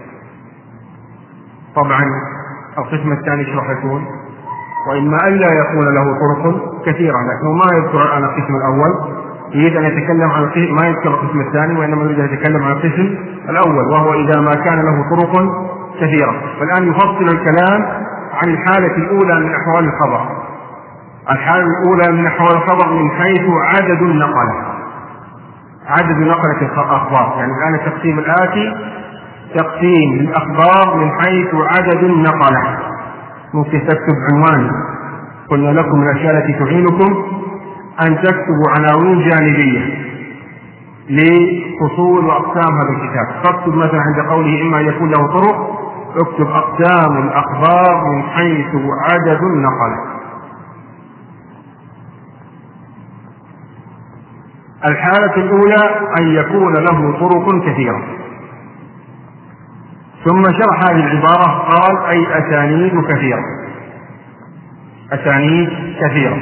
طبعا القسم الثاني ايش راح يكون؟ وإما أن لا يكون له طرق كثيرة، لكنه ما يذكر الآن القسم الأول، يريد أن يتكلم عن ما يذكر القسم الثاني، وإنما يريد أن يتكلم عن القسم الأول، وهو إذا ما كان له طرق كثيرة. فالآن يفصل الكلام عن الحالة الأولى من أحوال الخبر. الحالة الأولى من أحوال الخبر من حيث عدد النقلة، عدد نقلة الأخبار. يعني الآن التقسيم الآتي تقسيم الأخبار من حيث عدد النقلة. ممكن تكتب عنوان، قلنا لكم من الأشياء التي تعينكم أن تكتبوا عناوين جانبية لفصول وأقسام هذا الكتاب. تكتب مثلا عند قوله إما يكون له طرق، اكتب أقسام الأخبار من حيث عدد النقلة. الحالة الأولى أن يكون له طرق كثيرة. ثم شرح هذه العبارة قال: أي أسانيد كثيرة. أسانيد كثيرة.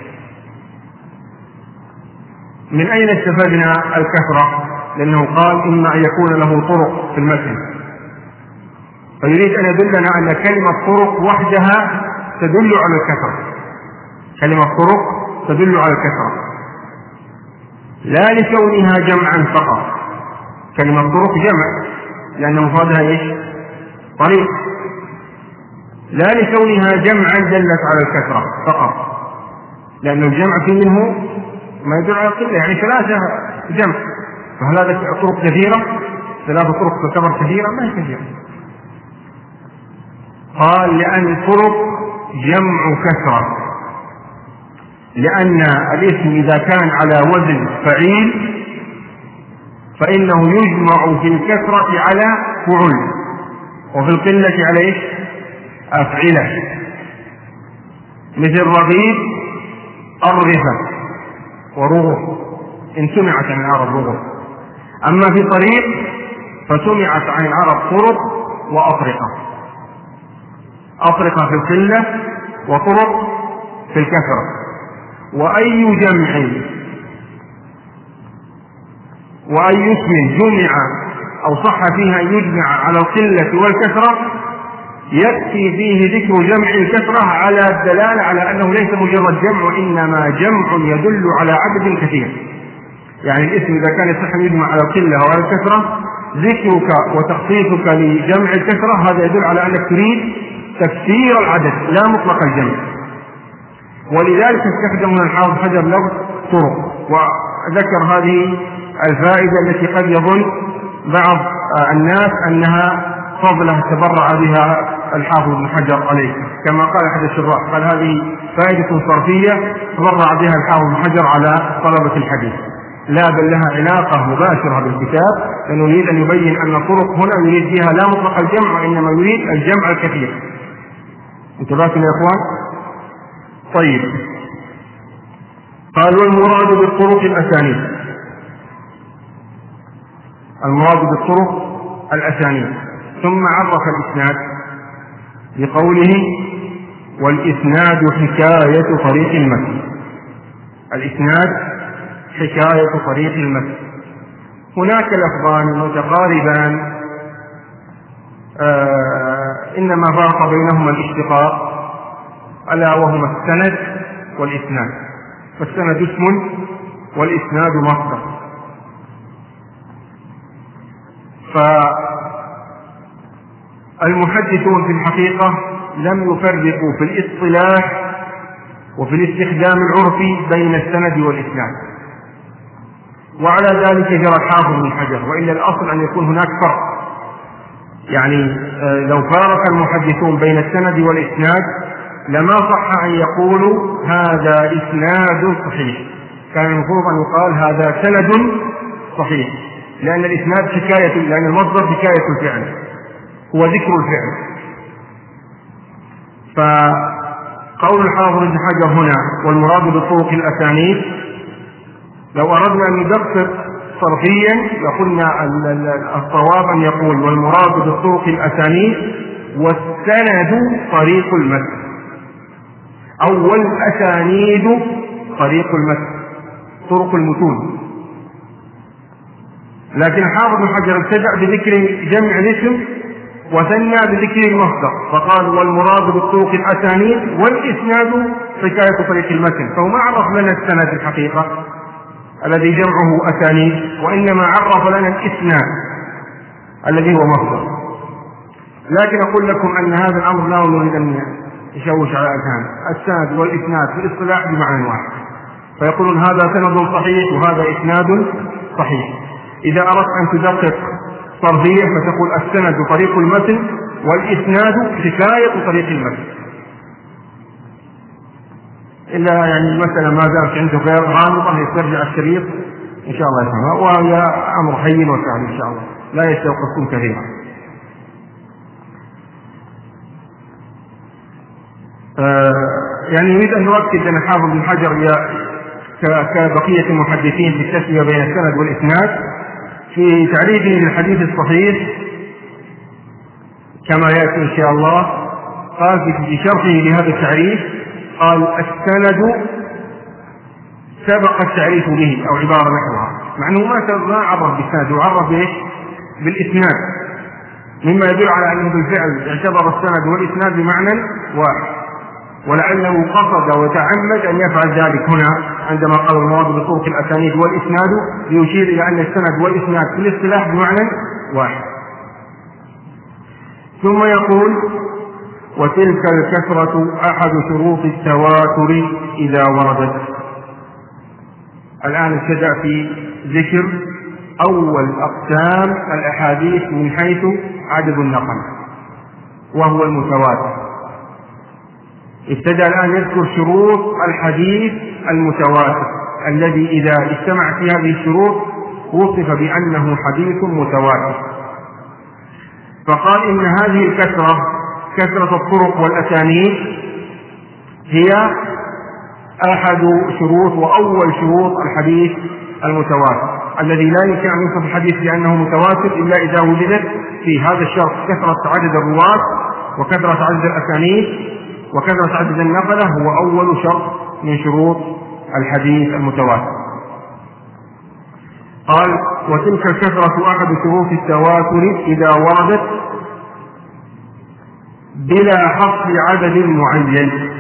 من أين استفدنا الكثرة؟ لأنه قال إما أن يكون له طرق في المتن، فيريد أن يدلنا أن كلمة طرق وحدها تدل على الكثرة. كلمة طرق تدل على الكثرة، لا لكونها جمعا فقط. كلمة طرق جمع لأن مفردها إيش؟ طريق. لا لكونها جمعا دلت على الكثرة فقط، لأن الجمع في منه ما يدل على القلة. يعني ثلاثة جمع، فهل هذا طرق كثيرة؟ ثلاثة طرق تعتبر كثيرة؟ ما هي كثيرة. قال: لأن الطرق جمع كثرة، لأن الاسم إذا كان على وزن فعيل فإنه يجمع في الكثرة على فعل، وفي القلة على إيش؟ أفعلة، مثل رغيب أرغفة ورغف، إن سمعت عن العرب رغف. أما في طريق فسمعت عن العرب طرق وأطرقة، أطرقة في القلة وطرق في الكثرة. وأي جمع وأي اسم جمع أو صح فيها أن يجمع على القلة والكثرة يأتي فيه ذكر جمع الكثرة على الدلالة على أنه ليس مجرد جمع، وإنما جمع يدل على عدد كثير. يعني الاسم إذا كان يصح أن يجمع على القلة وعلى الكثرة، ذكرك وتخصيصك لجمع الكثرة هذا يدل على أنك تريد تفسير العدد لا مطلق الجمع. ولذلك استخدم من الحافظ حجر لفظ طرق، وذكر هذه الفائدة التي قد يظن بعض الناس أنها فضلة تبرع بها الحافظ ابن حجر عليه، كما قال أحد الشراح قال هذه فائدة صرفية تبرع بها الحافظ ابن حجر على طلبة الحديث، لا بل لها علاقة مباشرة بالكتاب، لأنه يريد أن يبين أن الطرق هنا يريد فيها لا مطلق الجمع، وإنما يريد الجمع الكثير. انتبهتم يا إخوان؟ طيب، قال والمراد بالطرق الأسانيد، المراد بالطرق الأسانيد. ثم عرف الإسناد بقوله والإسناد حكاية طريق المتن، الإسناد حكاية طريق المتن. هناك لفظان متقاربان إنما فرق بينهما الاشتقاق، ألا وهما السند والإسناد. فالسند اسم والإسناد مصدر. فالمحدثون في الحقيقة لم يفرقوا في الاصطلاح وفي الاستخدام العرفي بين السند والإسناد، وعلى ذلك جرى الحافظ بن حجر، وإلا الأصل أن يكون هناك فرق. يعني لو فارق المحدثون بين السند والإسناد لما صح أن يقولوا هذا إسناد صحيح، كان المفروض أن يقال هذا سند صحيح، لأن الإسناد حكاية، لأن المصدر حكاية الفعل هو ذكر الفعل. فقول الحافظ بن حجر هنا والمراد بالطرق الأسانيد، لو أردنا أن ندقق صرفيا لقلنا الصواب أن يقول والمراد بالطرق الأسانيد والسند طريق المتن، أو والأسانيد طريق المتن، طرق المتون. لكن الحافظ بن حجر ابتدأ بذكر جمع الاسم وثنى بذكر المصدر، فقال والمراد بالطرق الأسانيد والإسناد حكاية طريق المتن، فهو ما عرف لنا السند الحقيقة الذي جمعه أسانيد، وإنما عرف لنا الإسناد الذي هو مصدر. لكن أقول لكم أن هذا الأمر لا نريد أن يشوش على الأذهان. السند والإسناد في الاصطلاح بمعنى واحد، فيقولون هذا سند صحيح وهذا إسناد صحيح. إذا أردت أن تدقق صرفيا فتقول السند طريق المتن والإسناد حكاية طريق المتن، إلا يعني المسألة ما زالت عنده غير غامضة يسترجع الشريط إن شاء الله يفهمها، وهي أمر هين وسهل إن شاء الله لا يستوقفون كثيرا. يعني يريد أن نؤكد أن الحافظ بن حجر كبقية المحدثين في التسوية بين السند والإسناد في تعريفه للحديث الصحيح كما يأتي إن شاء الله. قال في شرحه لهذا التعريف قال السند سبق التعريف به أو عبارة نحوها، مع أنه ما عرف بالسند وعرف به بالإسناد، مما يدل على أنه بالفعل اعتبر السند والإسناد بمعنى واحد، ولعله قصد وتعمد أن يفعل ذلك هنا عندما قال المراد بالطرق الأسانيد والإسناد، ليشير إلى أن السند والإسناد في الاصطلاح بمعنى واحد. ثم يقول وتلك الكثرة أحد شروط التواتر إذا وردت. الآن ابتدأ في ذكر أول أقسام الأحاديث من حيث عدد النقل وهو المتواتر. ابتدأ الآن يذكر شروط الحديث المتواتر الذي إذا اجتمعت في هذه الشروط وصف بأنه حديث متواتر، فقال إن هذه الكثرة، كثرة الطرق والأسانيد، هي أحد شروط وأول شروط الحديث المتواتر، الذي لا يمكن أن يوصف الحديث بأنه متواتر إلا إذا وجدت في هذا الشرط كثرة عدد الرواة وكثرة عدد الأسانيد وكثرة عدد النقلة، هو أول شرط من شروط الحديث المتواتر. قال: وتلك الكثرة أحد شروط التواتر إذا وردت بلا حصر عدد معين.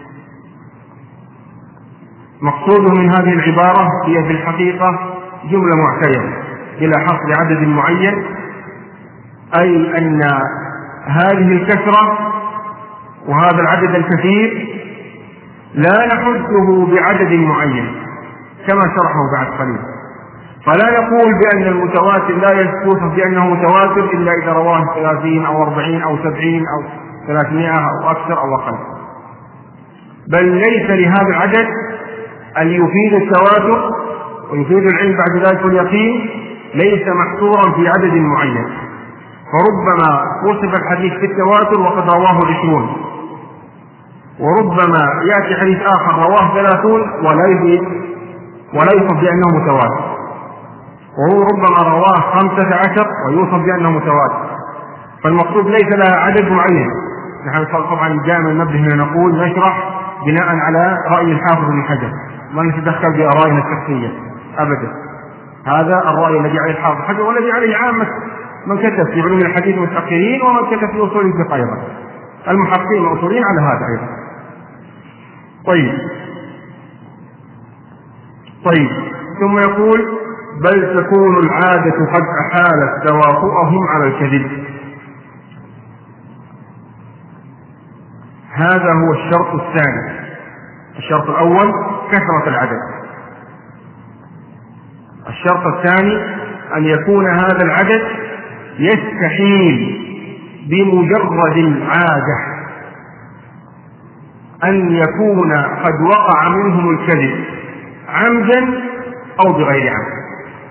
مقصوده من هذه العبارة هي في الحقيقة جملة معتية، بلا حصر عدد معين، أي أن هذه الكثرة وهذا العدد الكثير لا نحده بعدد معين كما شرحه بعد قليل، فلا نقول بأن المتواتر لا يوصف بأنه متواتر إلا إذا رواه 30 أو 40 أو 70 أو 300 أو أكثر أو أقل، بل ليس لهذا العدد أن يفيد التواتر ويفيد العلم بعد ذلك واليقين، ليس محصورا في عدد معين، فربما وصف الحديث في التواتر وقد رواه 20، وربما يأتي حديث آخر رواه 30 ولا يوصف بأنه متواتر، وربما رواه 15 ويوصف بأنه متواتر. فالمقصود ليس لها عدد معين. نحن طبعا دائما نبدأ هنا نقول نشرح بناء على رأي الحافظ بن حجر، ما نتدخل بآرائنا الشخصية أبدا. هذا الرأي الذي عليه الحافظ حجر والذي عليه عامة من كتب في علوم الحديث المتأخرين ومن كتب في أصول الفقه أيضا، المحققين والأصوليين على هذا أيضا. طيب ثم يقول: بل تكون العادة قد أحالت تواطؤهم على الكذب. هذا هو الشرط الثاني. الشرط الأول كثرة العدد، الشرط الثاني أن يكون هذا العدد يستحيل بمجرد العادة أن يكون قد وقع منهم الكذب عمدا أو بغير عمد،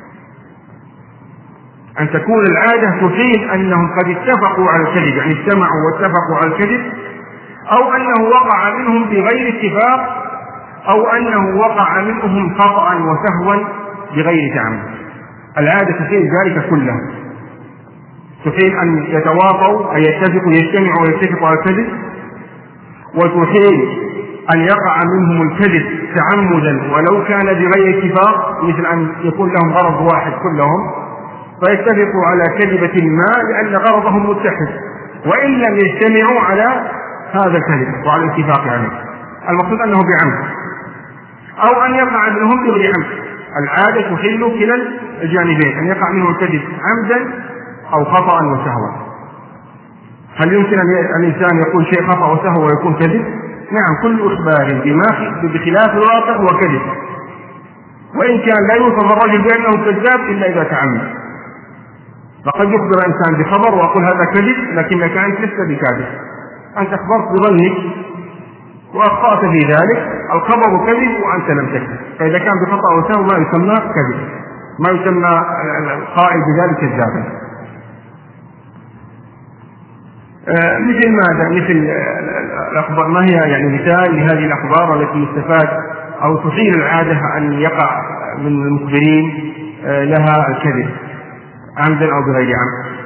أن تكون العادة تحيل أنهم قد اتفقوا على الكذب، يعني اجتمعوا واتفقوا على الكذب، أو أنه وقع منهم بغير اتفاق، أو أنه وقع منهم خطأ وسهوا بغير تعمد. العادة تحيل ذلك كله، تحيل أن يتواطوا أن يتفقوا يجتمعوا ويتفقوا على الكذب، وتحيل أن يقع منهم الكذب تعمدا ولو كان بغير اتفاق، مثل أن يكون لهم غرض واحد كلهم فيتفقوا على كذبة ما لأن غرضهم متحد، وإن لم يجتمعوا على هذا الكذب وعلى الاتفاق عليه. المقصود أنه بعمد، أو أن يقع منهم بغير عمد. العادة تحل كلا الجانبين، أن يقع منهم الكذب عمدا أو خطأ وسهوا. هل يمكن أن الإنسان يقول شيء خطأ وسهو ويكون كذب؟ نعم، كل إخبار بخلاف الواقع هو كذب، وإن كان لا يوصف الرجل بأنه كذاب إلا إذا تعمد. فقد يخبر إنسان بخبر وأقول هذا كذب، لكنك أنت لست بكاذب، أنت أخبرت بظنك وأخطأت في ذلك، الخبر كذب وأنت لم تكذب. فإذا كان بخطأ وسهو ما يسمى كذب، ما يسمى القائل بذلك كذابا. مثل ماذا؟ مثل الأخبار، ما هي يعني مثال لهذه الأخبار التي يستفاد أو تحيل العادة أن يقع من المخبرين لها الكذب عمدا أو بغير عمد؟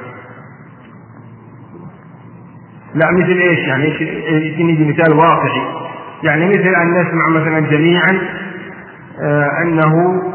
لا، مثل إيش؟ يعني يجي مثال واقعي، يعني مثل أن نسمع مثلا جميعا أنه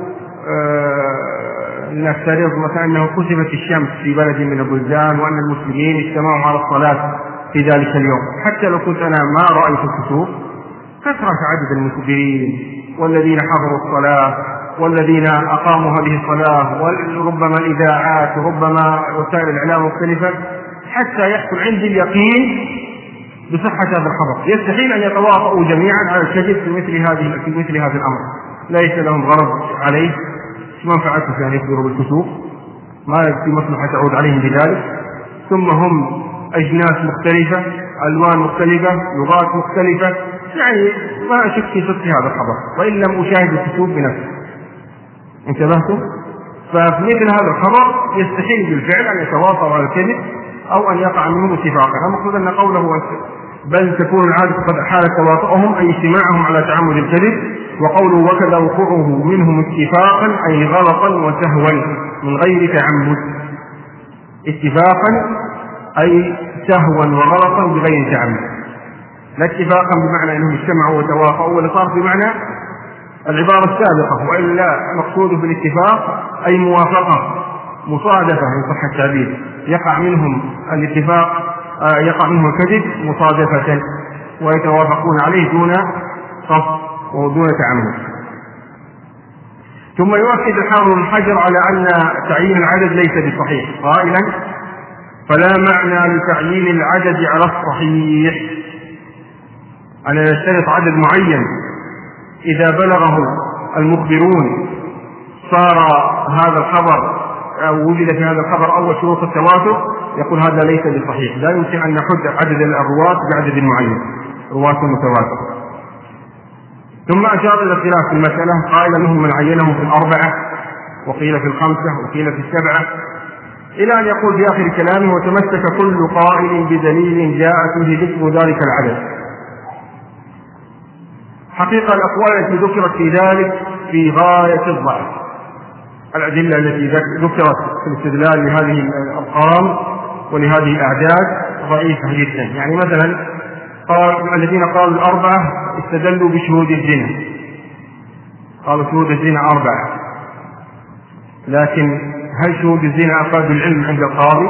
نفترض مثلا أنه كسفت الشمس في بلد من البلدان وأن المسلمين اجتمعوا على الصلاة في ذلك اليوم، حتى لو كنت أنا ما رأيت الكسوف، كثرة عدد المكبرين والذين حضروا الصلاة والذين أقاموا هذه الصلاة، وربما الإذاعات وربما وسائل الإعلام مختلفة، حتى يحصل عندي اليقين بصحة هذا الخبر. يستحيل أن يتواطؤوا جميعا على الكذب في مثل هذا الأمر، ليس لهم غرض عليه، منفعته أن يخبروا بالكسوف، ما في مصلحة تعود عليهم بذلك. ثم هم أجناس مختلفة، ألوان مختلفة، لغات مختلفة، يعني ما أشك في صدق هذا الخبر وإن لم أشاهد الكسوف بنفسي. انتبهتم؟ ففي مثل هذا الخبر يستحيل بالفعل أن يتواطؤ على الكذب أو أن يقع منهم اتفاقا. المقصود أن قوله بل تكون العادة قد حالت تواطؤهم أي اجتماعهم على تعمد الكذب، وقوله وكذا وقوعه منهم اتفاقا أي غلطا وسهوا من غير تعمد. اتفاقا أي سهوا وغلطا بغير تعمد، لا اتفاقا بمعنى أنهم اجتمعوا وتواطؤوا، ولا صار بمعنى العبارة السابقة، وإلا مقصود بالاتفاق أي موافقة مصادفة إن صح التعبير، يقع منهم الاتفاق يقع منهم الكذب مصادفة ويتوافقون عليه دون قصد ودون تعمد. ثم يؤكد الحافظ بن حجر على أن تعيين العدد ليس بصحيح قائلا فلا معنى لتعيين العدد على الصحيح، أن يشترط عدد معين إذا بلغه المخبرون صار هذا الخبر أو وجد في هذا الخبر أول شروط التواتر، يقول هذا ليس بصحيح، لا يمكن أن نحد عدد الرواة بعدد معين رواة متواتر. ثم أشار إلى الخلاف في المسألة قائلا منهم من عينهم في الأربعة وقيل في الخمسة وقيل في السبعة، إلى أن يقول في آخر كلامه وتمسك كل قائل بدليل جاء فيه ذكر ذلك العدد. حقيقة الأقوال التي ذكرت في ذلك في غاية الضعف، الأدلة التي ذكرت في الاستدلال لهذه الأرقام ولهذه الأعداد ضعيفة جدا. يعني مثلا الذين قالوا الأربعة استدلوا بشهود الزنا، قالوا شهود الزنا 4، لكن هل شهود الزنا أفاد العلم عند القاضي؟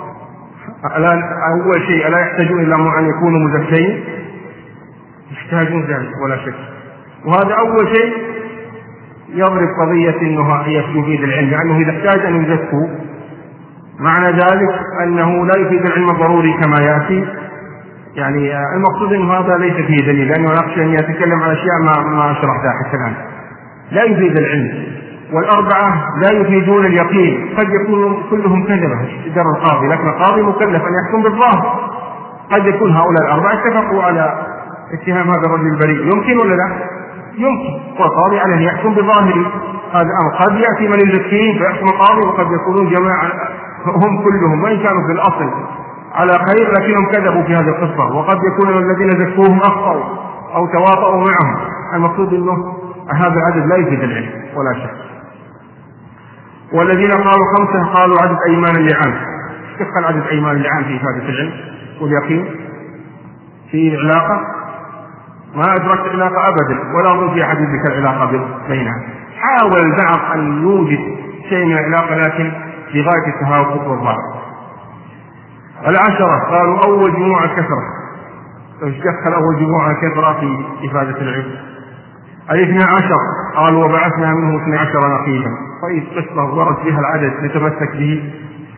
أول شيء ألا يحتاجون إلى أن يكونوا مزكين؟ يحتاجون ذلك ولا شك، وهذا أول شيء يضرب قضية أنه هي يفيد العلم، لأنه إذا احتاج أن يزكوا معنى ذلك أنه لا يفيد العلم الضروري كما يأتي. يعني المقصود أن هذا ليس فيه دليل، لأنه نخشى أن يتكلم على أشياء ما شرحتها حتى الآن. لا يفيد العلم، والأربعة لا يفيدون اليقين، قد يكون كلهم كذبة در القاضي، لكن القاضي مكلف أن يحكم بالظاهر. قد يكون هؤلاء الأربعة اتفقوا على اتهام هذا الرجل البريء، يمكن ولا لا؟ يمكن، والقاضي عليه أن يحكم بظاهره هذا الأمر. قد يأتي من يزكيهم فيحكم القاضي، وقد يكونون جماعة هم كلهم وإن كانوا في الأصل على خير لكنهم كذبوا في هذه القصة، وقد يكون الذين زكوهم أخطأوا أو تواطؤوا معهم. المقصود أنه هذا العدد لا يفيد العلم ولا شك. والذين قالوا 5 قالوا عدد أيمان اللعان. كيف عدد أيمان اللعان في إفادة العلم واليقين؟ في علاقة؟ ما أدركت علاقة أبدا، ولا أظن في أحد ذكر علاقة بينها. حاول البعض أن يوجد شيء من العلاقة لكن في غاية التهاوت والضعف. 10 قالوا أول جموع الكثرة، دخل أول جموع الكثرة في إفادة العلم. 12 قالوا وبعثنا منه 12 نقيبا، طيب قصة ورد فيها العدد نتمسك به.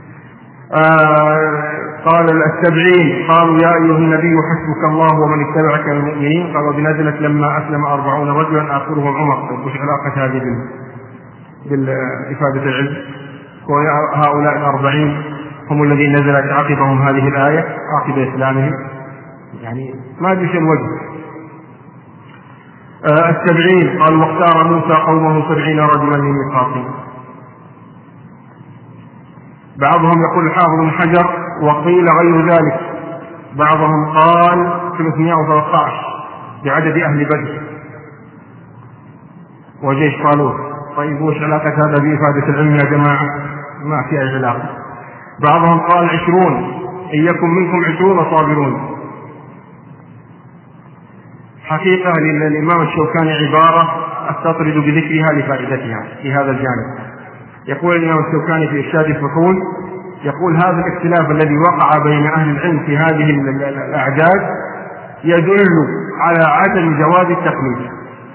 قال 70 قالوا يا أيها النبي حسبك الله ومن اتبعك من المؤمنين، قالوا بنزلت لما أسلم 40 رجلا آخرهم عمر. وش علاقة هذه بالإفادة العلم؟ وهؤلاء 40 هم الذين نزلت عقبهم هذه الآية عقب إسلامهم، يعني ما أدري شو الوجه. 70 قال واختار موسى قومه 70 رجلا لميقاتهم. بعضهم يقول الحافظ بن حجر وقيل غير ذلك، بعضهم قال 313 بعدد أهل بدر وجيش طالوت. طيب وش علاقة هذا بإفادة العلم يا جماعة؟ ما في أي علاقة. بعضهم قال 20 إن يكن منكم 20 صابرون. حقيقة للإمام الشوكاني عبارة أستطرد بذكرها لفائدتها في هذا الجانب. يقول الإمام الشوكاني في إرشاد الفحول، يقول هذا الاختلاف الذي وقع بين أهل العلم في هذه الأعداد يدل على عدم جواز التقليد.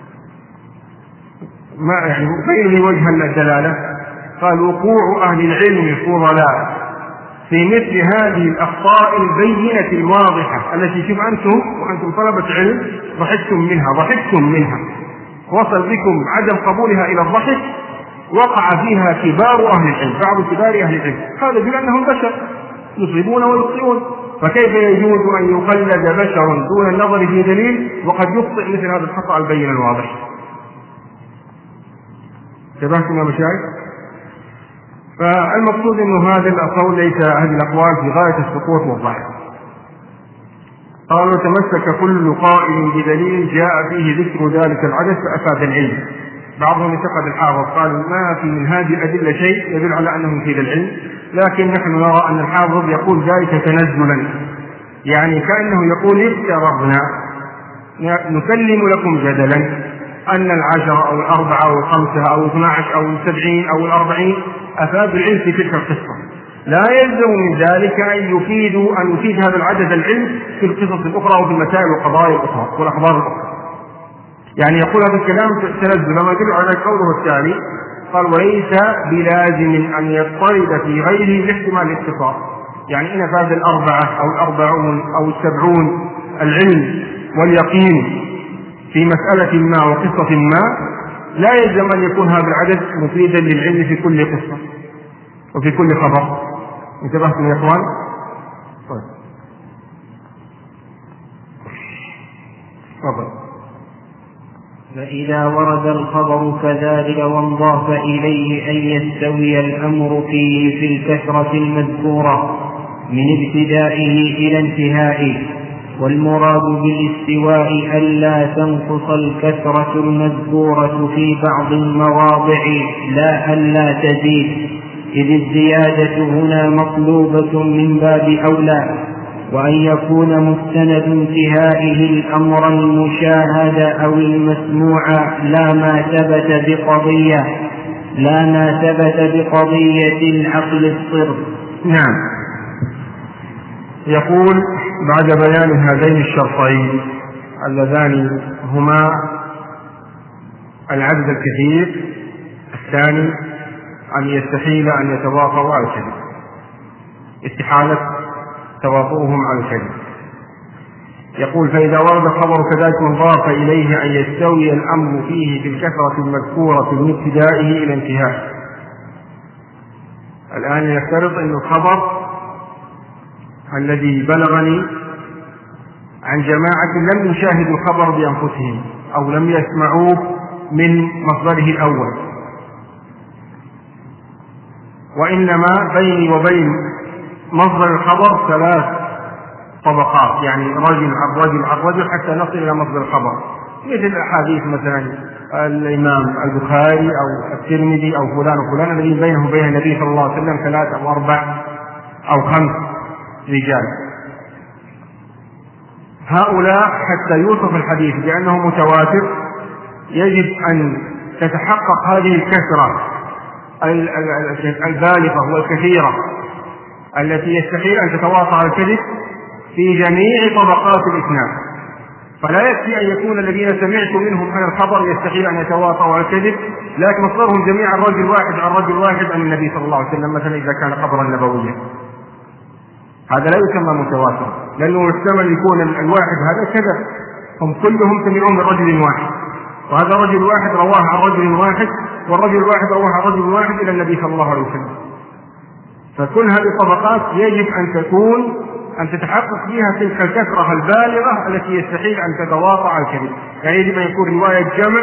ما يعني بين لي وجه الدلالة؟ قال وقوع أهل العلم الفضلاء في مثل هذه الأخطاء البينة الواضحة التي شوف أنتم وأنتم طلبة علم ضحكتم منها وصل بكم عدم قبولها إلى الضحك، وقع فيها كبار أهل العلم، بعض كبار أهل العلم، هذا بأنهم بشر يصيبون ويخطئون، فكيف يجوز أن يقلد بشر دون النظر في دليل وقد يخطئ مثل هذا الخطأ البين الواضح؟ انتبهتم يا مشايخ؟ فالمقصود أنه هذا القول ليس، هذه الأقوال في غاية السقوط والضعف. قالوا تمسك كل قائل بدليل جاء فيه ذكر ذلك العدد فأفاد العلم. بعضهم انتقد الحافظ قال ما في من هذه الأدلة شيء يدل على أنه يفيد العلم، لكن نحن نرى أن الحافظ يقول ذلك تنزلا، يعني كأنه يقول افترضنا نسلم لكم جدلا أن 10 أو 4 أو 5 أو 12 أو 70 أو 40 أفاد العلم في تلك القصة، لا يلزم من ذلك أن يفيد هذا العدد العلم في القصص الأخرى وفي المسائل والقضايا الأخرى والأخبار الأخرى. يعني يقول هذا الكلام تنزل، لما يدل على قوله التالي قال وليس بلازم أن يضطرد في غيره لاحتمال الاتصال، يعني إن فاز 4 أو 40 أو 70 العلم واليقين في مسألة ما وقصة ما، لا يلزم أن يكون هذا العدد مفيدا للعلم في كل قصة وفي كل خبر. انتبهتم يا إخوان؟ طيب تفضل. فإذا ورد الخبر كذلك وانضاف إليه أن يستوي الأمر فيه في الكثرة المذكورة من ابتدائه إلى انتهائه، والمراد بالاستواء ألا تنقص الكثرة المذكورة في بعض المواضع لا ألا تزيد، إذ الزيادة هنا مطلوبة من باب أولى، وأن يكون مستند انتهائه الأمر المشاهد أو المسموع لا ما ثبت بقضية العقل الصرف. نعم. يقول بعد بيان هذين الشرطين اللذان هما العدد الكثير، الثاني أن يستحيل أن يتواطؤوا على الكذب، استحالة تواطؤهم على الكذب. يقول فإذا ورد الخبر كذلك انضاف إليه أن يستوي الأمر فيه في الكثرة المذكورة من ابتدائه إلى انتهائه. الآن يفترض أن الخبر الذي بلغني عن جماعة لم يشاهدوا الخبر بأنفسهم أو لم يسمعوه من مصدره الأول، وإنما بيني وبين مصدر الخبر 3 طبقات، يعني رجل عن رجل عن رجل حتى نصل إلى مصدر الخبر، مثل الأحاديث مثلا الإمام البخاري أو الترمذي أو فلان وفلان الذين بينه وبين النبي صلى الله عليه وسلم 3 أو 4 أو 5 رجال. هؤلاء حتى يوصف الحديث بأنه متواتر يجب أن تتحقق هذه الكثرة البالغة والكثيرة التي يستحيل أن تتواطأ الكذب في جميع طبقات الإسناد. فلا يكفي أن يكون الذين سمعت منهم عن الخبر يستحيل أن يتواطؤوا على الكذب، لكن مصدرهم جميعا رجل واحد عن رجل واحد عن النبي صلى الله عليه وسلم، مثلا إذا كان خبرا نبويا، هذا لا يسمى متواتر، لأنه يحتمل يكون الواحد هذا كذب، هم كلهم سمعون من رجل واحد، وهذا رجل واحد رواه عن رجل واحد، والرجل الواحد رواه عن رجل واحد إلى النبي صلى الله عليه وسلم. فكل هذه الطبقات يجب أن تتحقق فيها تلك الكثرة البالغة التي يستحيل أن تتواطأ الكذب، يعني يجب أن يكون رواية جمع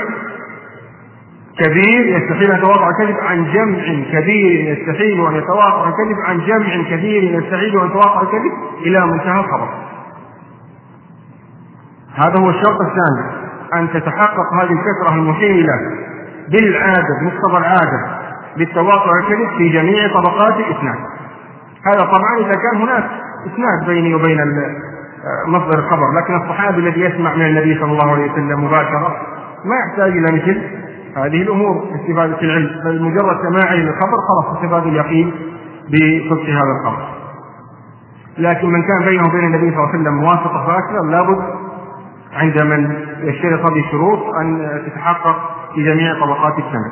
كبير يستحيل أن يتواطأ الكذب عن جمع كبير يستحيل أن يتواطأ الكذب عن جمع كبير يستحيل أن يتواطأ الكذب إلى منتهى الخبر. هذا هو الشرط الثاني، أن تتحقق هذه الكثرة المحيلة بالعادة بمقتضى العادة بالتواطؤ الكذب في جميع طبقات الإسناد. هذا طبعا إذا كان هناك إسناد بيني وبين مصدر الخبر، لكن الصحابي الذي يسمع من النبي صلى الله عليه وسلم مباشرة ما يحتاج إلى مثل هذه الأمور استفادة العلم، بل مجرد سماعه للخبر خلاص استفاد اليقين بصدق هذا الخبر. لكن من كان بينه وبين النبي صلى الله عليه وسلم موافقة فأكثر لابد عند من يشترط هذه الشروط أن تتحقق في جميع طبقات السند.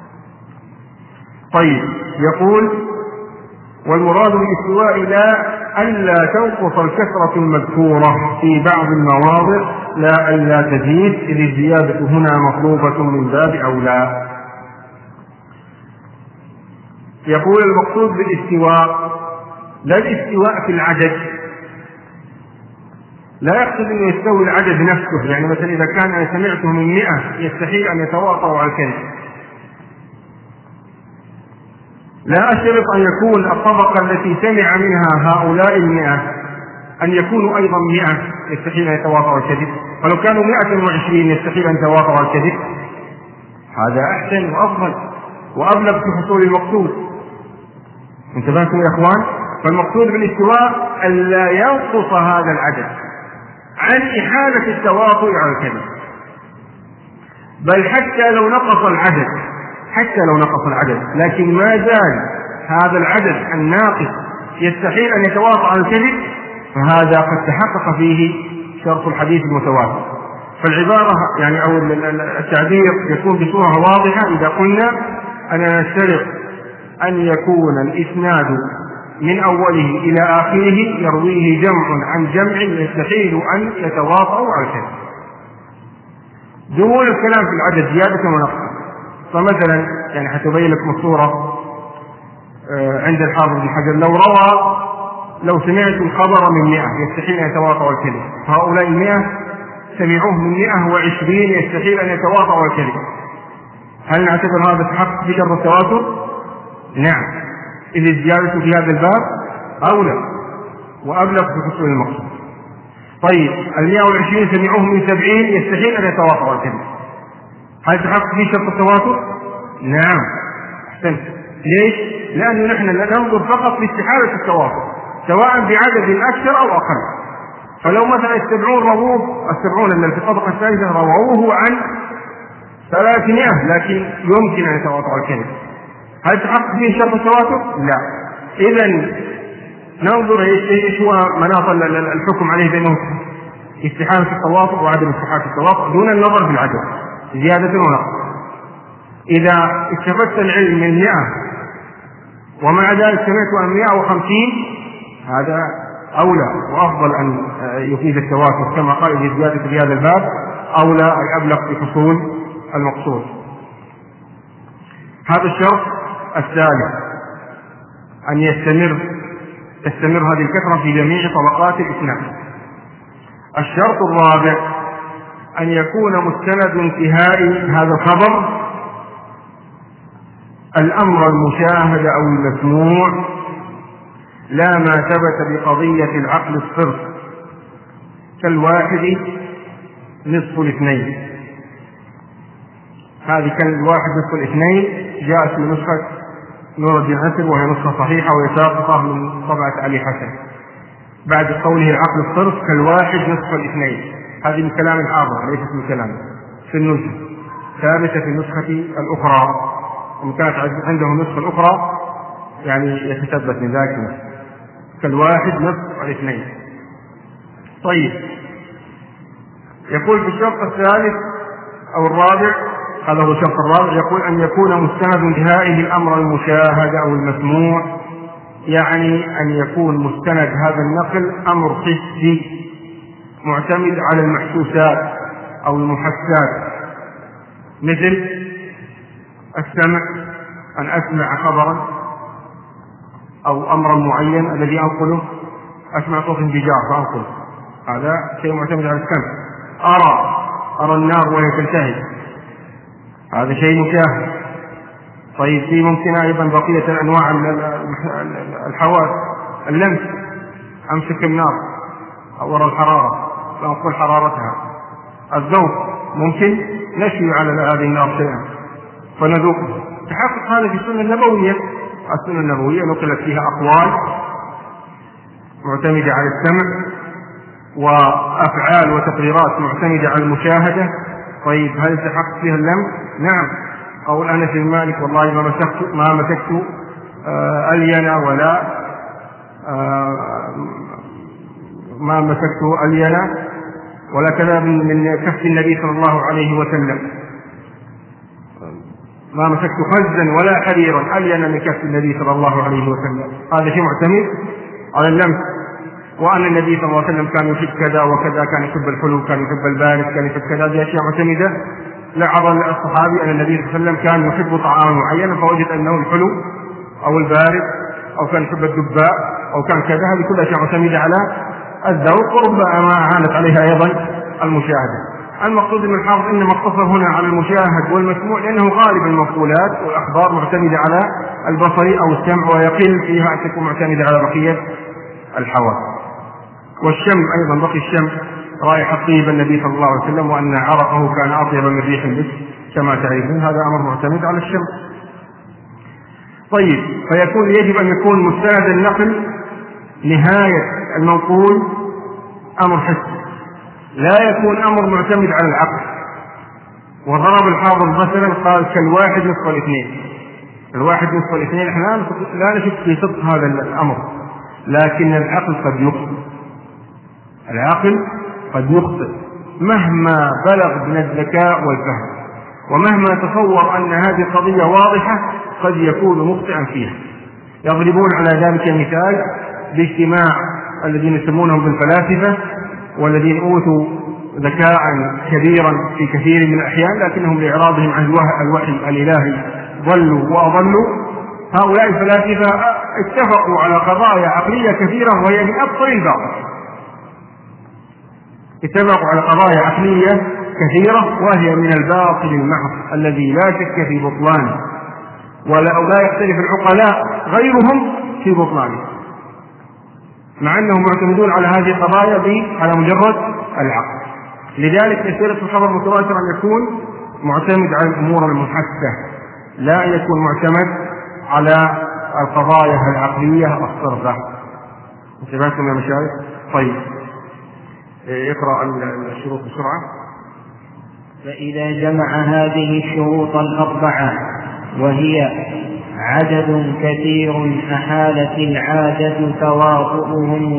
طيب، يقول والمراد بالاستواء ألا تنقص الكثرة المذكورة في بعض المواضع لا ألا تزيد، إذ الزيادة هنا مطلوبة من باب أولى. يقول المقصود بالاستواء لا الاستواء في العدد، لا يقصد أن يستوي العدد نفسه، يعني مثلا إذا كان أنا سمعته من 100 يستحيل أن يتواطؤوا على الكذب، لا أشترط أن يكون الطبقة التي سمع منها هؤلاء 100 أن يكونوا أيضا 100 يستحيل أن يتواطؤوا الكذب، ولو كانوا 120 يستحيل أن يتواطؤوا الكذب. هذا أحسن وأفضل وأبلغ في حصول المقصود. انتبهتم يا إخوان؟ فالمقصود بالاستواء ألا ينقص هذا العدد عن إحالة التواطؤ على الكذب، بل حتى لو نقص العدد لكن ما زال هذا العدد الناقص يستحيل أن يتواطأ على الكذب، فهذا قد تحقق فيه شرط الحديث المتواتر. فالعبارة يعني أو التعبير يكون بصورة واضحة إذا قلنا أننا نشترط أن يكون الإسناد من أوله إلى آخره يرويه جمع عن جمع يستحيل أن يتواطؤوا على الكذب، دون الكلام في العدد زيادة ونقصا. فمثلا يعني حتى أبين لكم الصورة عند الحافظ بن حجر، لو سمعت الخبر من 100 يستحيل أن يتواطؤوا الكذب، فهؤلاء 100 سمعوه من 120 يستحيل أن يتواطؤوا الكذب، هل نعتبر هذا تحقق في شرط التواتر؟ نعم، إذ الزيادة في هذا الباب أولى وأبلغ في حصول المقصود. طيب 120 سمعوه من 70 يستحيل أن يتواطؤوا الكذب، هل تحقق في شرط التواتر؟ نعم، أحسنت. ليش؟ لأنه نحن ننظر فقط لاستحالة التواتر سواء بعدد أكثر أو أقل. فلو مثلا السبعون اللي في الطبقة الثالثة رووه عن 300 لكن يمكن أن يتواطؤ الكذب، هل تحقق فيه شرط التواتر؟ لا. إذن ننظر إيش هو مناط الحكم عليه بأنه استحالة التواطؤ وعدم استحالة التواطؤ دون النظر في العدد زيادة ونقص. إذا استفدت العلم من 100 ومع ذلك سمعت عن 150 هذا أولى وأفضل أن يفيد التواتر، كما قال الزيادة في هذا الباب أولى أي أبلغ في حصول المقصود. هذا الشرط الثالث أن تستمر هذه الكثرة في جميع طبقات الإسناد. الشرط الرابع أن يكون مستند انتهاء هذا الخبر الأمر المشاهد أو المسموع، لا ما ثبت بقضية العقل الصرف كالواحد نصف الاثنين. هذه كالواحد نصف الاثنين جاءت في نسخة نور الدين عسل وهي نسخة صحيحة ويساقطها من طبعة علي حسن بعد قوله العقل الصرف كالواحد نصف الاثنين. هذه من كلام الحافظ ليست من كلام في النسخة، ثابتة في النسخة الأخرى، ومن كانت عنده النسخة الأخرى يعني يتثبت من ذلك كالواحد نصف الاثنين. طيب يقول في الشرط الثالث أو الرابع، هذا هو الشرط الرابع، يقول أن يكون مستند انتهائه الأمر المشاهد أو المسموع، يعني أن يكون مستند هذا النقل أمر حسي معتمد على المحسوسات أو المحسات، مثل السمع، أن أسمع خبرا أو أمرا معين الذي أنقله، أسمع صوت انفجار فأنقله، هذا شيء معتمد على السمع. أرى النار وهي تلتهب، هذا شيء مشاهد. طيب في ممكن أيضا بقية الأنواع الحواس، اللمس، أمسك النار أو أرى الحرارة فأنقل حرارتها. الذوق ممكن نشوي على هذه النار شيئا فنذوقه. تحقق هذا في السنة النبوية. السنة النبوية نقلت فيها أقوال معتمدة على السمع وأفعال وتقريرات معتمدة على المشاهدة. طيب هل تحقق فيها اللمس؟ نعم. قول أنس بن مالك والله ما مسكت ألينا ولا ما مسكت ألينا ولا كذا من كف النبي صلى الله عليه وسلم، ما مسكت خزا ولا حريرا ألينا من كف النبي صلى الله عليه وسلم. هذا شيء معتمد على اللمس. وأن النبي صلى الله عليه وسلم كان يحب كذا وكذا، كان يحب الحلو، كان يحب البارد، كان يحب كذا، هذه أشياء معتمدة. لاحظ الصحابي أن النبي صلى الله عليه وسلم كان يحب طعاما معينا فوجد أنه الحلو أو البارد، أو كان يحب الدباء، أو كان كذا. هذه كلها أشياء معتمدة على الذوق، وربما عانت عليها أيضا المشاهدة. المقصود من الحافظ إنما اقتصر هنا على المشاهد والمسموع، لأنه غالب المنقولات والأخبار معتمدة على البصر أو السمع، ويقل فيها أن تكون معتمدة على بقية الحواس. والشم أيضا، بقي الشم رائحة طيب النبي صلى الله عليه وسلم، وأن عرقه كان أطيب من ريح المسك كما تعرفون، هذا أمر معتمد على الشم. طيب، فيكون يجب أن يكون مستند النقل نهاية المنقول أمر حسي، لا يكون أمر معتمد على العقل. وضرب الحافظ مثلا قال كالواحد نصف الاثنين. الواحد نصف الاثنين احنا لا نشك في صدق هذا الأمر، لكن العقل قد يخطئ. العقل قد يخطئ مهما بلغ من الذكاء والفهم، ومهما تصور أن هذه قضية واضحة قد يكون مخطئا فيها. يضربون على ذلك مثال باجتماع الذين يسمونهم بالفلاسفة، والذين أوتوا ذكاء كبيرا في كثير من الأحيان، لكنهم لإعراضهم عن الوحي الإلهي ضلوا وأضلوا. هؤلاء الفلاسفة اتفقوا على قضايا عقلية كثيرة وهي من أبطل الباطل. اتفقوا على قضايا عقلية كثيرة وهي من الباطل المحض الذي لا شك في بطلانه، ولا يختلف العقلاء غيرهم في بطلانه، مع أنهم معتمدون على هذه القضايا على مجرد العقل. لذلك يصير الخبر المتواتر أن يكون معتمد على الأمور المحسة، لا يكون معتمد على القضايا العقلية الصرفة. انتبهتم يا مشايخ؟ طيب، اقرأ الشروط بسرعة. فإذا جمع هذه الشروط الأربعة، وهي عدد كثير أحالت العادة توافؤهم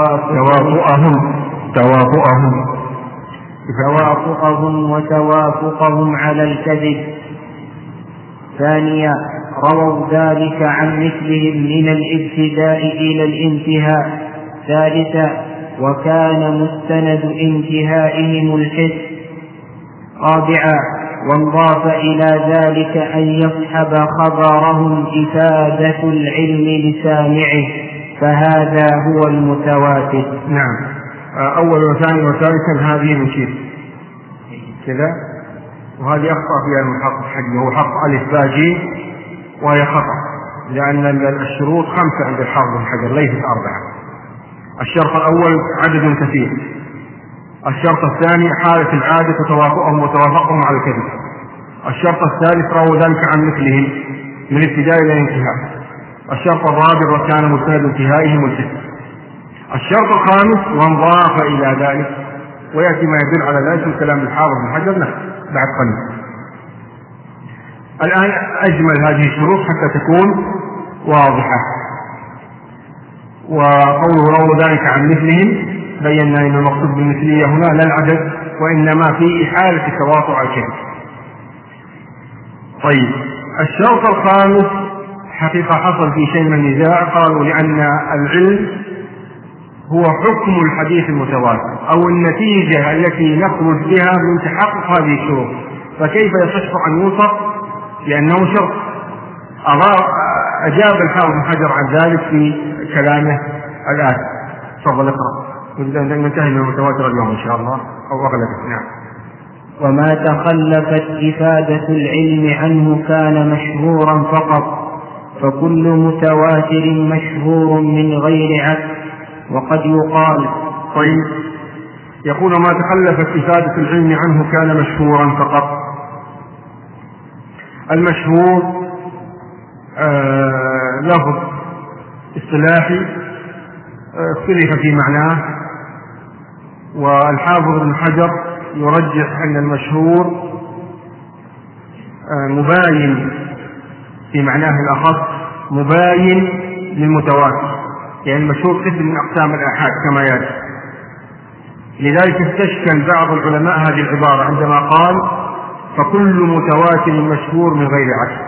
وتوافقهم على الكذب. ثانيا، رووا ذلك عن مثلهم من الابتداء إلى الانتهاء. ثالثا، وكان مستند انتهائهم الحس. رابعا، وانضاف إلى ذلك أن يصحب خبرهم إفادة العلم لسامعه، فهذا هو المتواتر. نعم، أول وثاني وثالثا هذه نشير كذا، وهذه أخطأ فيها المحقق حقه، هو حق ألف باجي وهي خطأ، لأن الشروط 5 عند الحافظ بن حجر ليست 4. الشرط الأول عدد كثير، الشرط الثاني حالة العادة وتوافقهم على الكذب، الشرط الثالث رووا ذلك عن مثلهم من ابتداء إلى الانتهاء، الشرط الرابع وكان مستند انتهائهم الحس، الشرط الخامس وانضاف إلى ذلك، ويأتي ما يدل على ذلك من كلام الحافظ بن حجر بعد قليل. الآن أجمل هذه الشروط حتى تكون واضحة. وقوله رووا ذلك عن مثلهم، بينا أن المقصود بالمثلية هنا لا العدد، وإنما في حالة التواطؤ الكذب. طيب، الشرط الخامس حقيقة حصل في شيء من النزاع، قالوا لأن العلم هو حكم الحديث المتواتر أو النتيجة التي نخرج بها من تحقق هذه الشروط، فكيف يصح أن يوصف لأنه شرط؟ أجاب الحافظ بن حجر عن ذلك في كلامه الآن. تفضل اقرأ، ننتهي من المتواتر اليوم إن شاء الله أو أغلب. نعم. وما تخلفت إفادة العلم عنه كان مشهورا فقط، فكل متواتر مشهور من غير عكس. وقد يقال. طيب، يقول ما تخلفت إفادة العلم عنه كان مشهورا فقط. المشهور لفظ اصطلاحي اختلف في معناه، والحافظ ابن حجر يرجح أن المشهور مباين في معناه الأخص، مباين للمتواتر، يعني المشهور قسم من أقسام الآحاد كما يأتي. لذلك استشكل بعض العلماء هذه العبارة عندما قال فكل متواتر مشهور من غير عكس،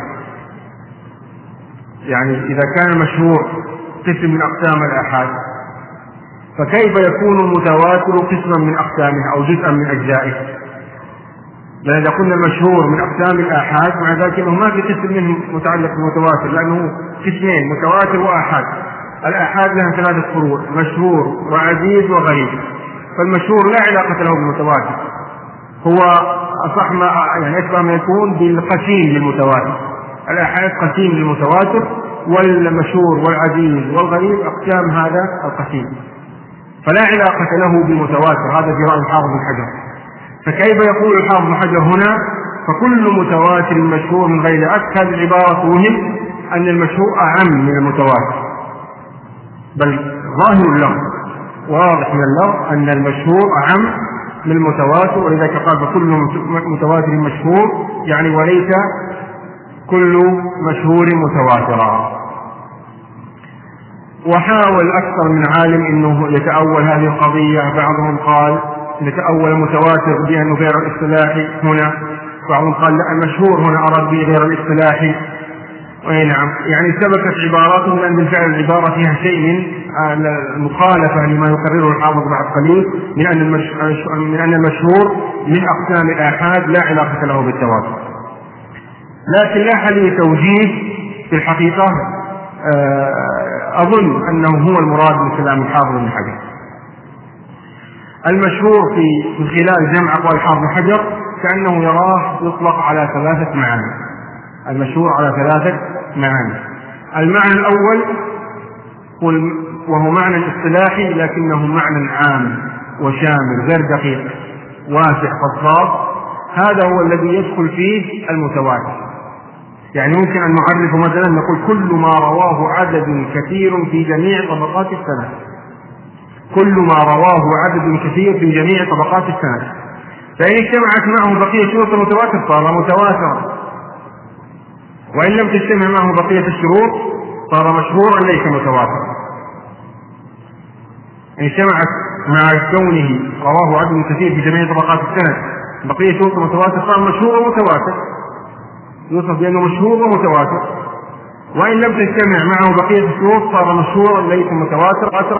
يعني إذا كان المشهور قسم من أقسام الآحاد فكيف يكون المتواتر قسما من أقسامه أو جزءا من أجزائه؟ لأن إذا قلنا المشهور من أقسام الآحاد مع ذلك أنه ما في قسم منه متعلق بالمتواتر، لأنه قسمين متواتر وآحاد. الآحاد لها 3 فروع، مشهور وعزيز وغريب، فالمشهور لا علاقة له بالمتواتر، هو أصح ما يعني أشبه ما يكون بالقسيم للمتواتر. الآحاد قسيم للمتواتر، والمشهور والعزيز والغريب أقسام هذا القسيم، فلا علاقة له بالمتواتر. هذا في رأي الحافظ بن حجر. فكيف يقول الحافظ بن حجر هنا فكل متواتر مشهور من غير أكد؟ هذه العبارة توهم أن المشهور أعم من المتواتر، بل ظاهر اللفظ واضح من اللفظ أن المشهور أعم من المتواتر، ولذلك قال فكل متواتر مشهور، يعني وليس كل مشهور متواترا. وحاول أكثر من عالم أنه يتأول هذه القضية. بعضهم قال يتأول المتواتر بأنه غير الاصطلاحي هنا، بعضهم قال لا المشهور هنا أراد به غير الاصطلاحي. أي نعم، يعني سبقت عباراتهم لأن بالفعل العبارة فيها شيء من المخالفة لما يقرره الحافظ بعد قليل من أن المشهور من أقسام الآحاد لا علاقة له بالتواتر. لكن لا حل توجيه في الحقيقة أظن أنه هو المراد من كلام الحافظ بن حجر. المشهور في خلال جمع أقوال الحافظ بن حجر كأنه يراه يطلق على 3 معاني. المشهور على 3 معاني. المعنى الأول وهو معنى اصطلاحي لكنه معنى عام وشامل غير دقيق واسع فصاص، هذا هو الذي يدخل فيه المتواتر. يعني ممكن أن نعرفه مثلا نقول كل ما رواه عدد كثير في جميع طبقات السند، كل ما رواه عدد كثير في جميع طبقات السند، فإن اجتمعت معه بقية شروط المتواتر صار متواترا، وإن لم تجتمع معه بقية الشروط صار مشهورا ليس متواترا. إن اجتمعت مع كونه رواه عدد كثير في جميع طبقات السند بقية شروط المتواتر صار مشهور ومتواتر، يوصف بأنه مشهور ومتواتر. وإن لم تجتمع معه بقية الشروط صار مشهورا ليس متواتر.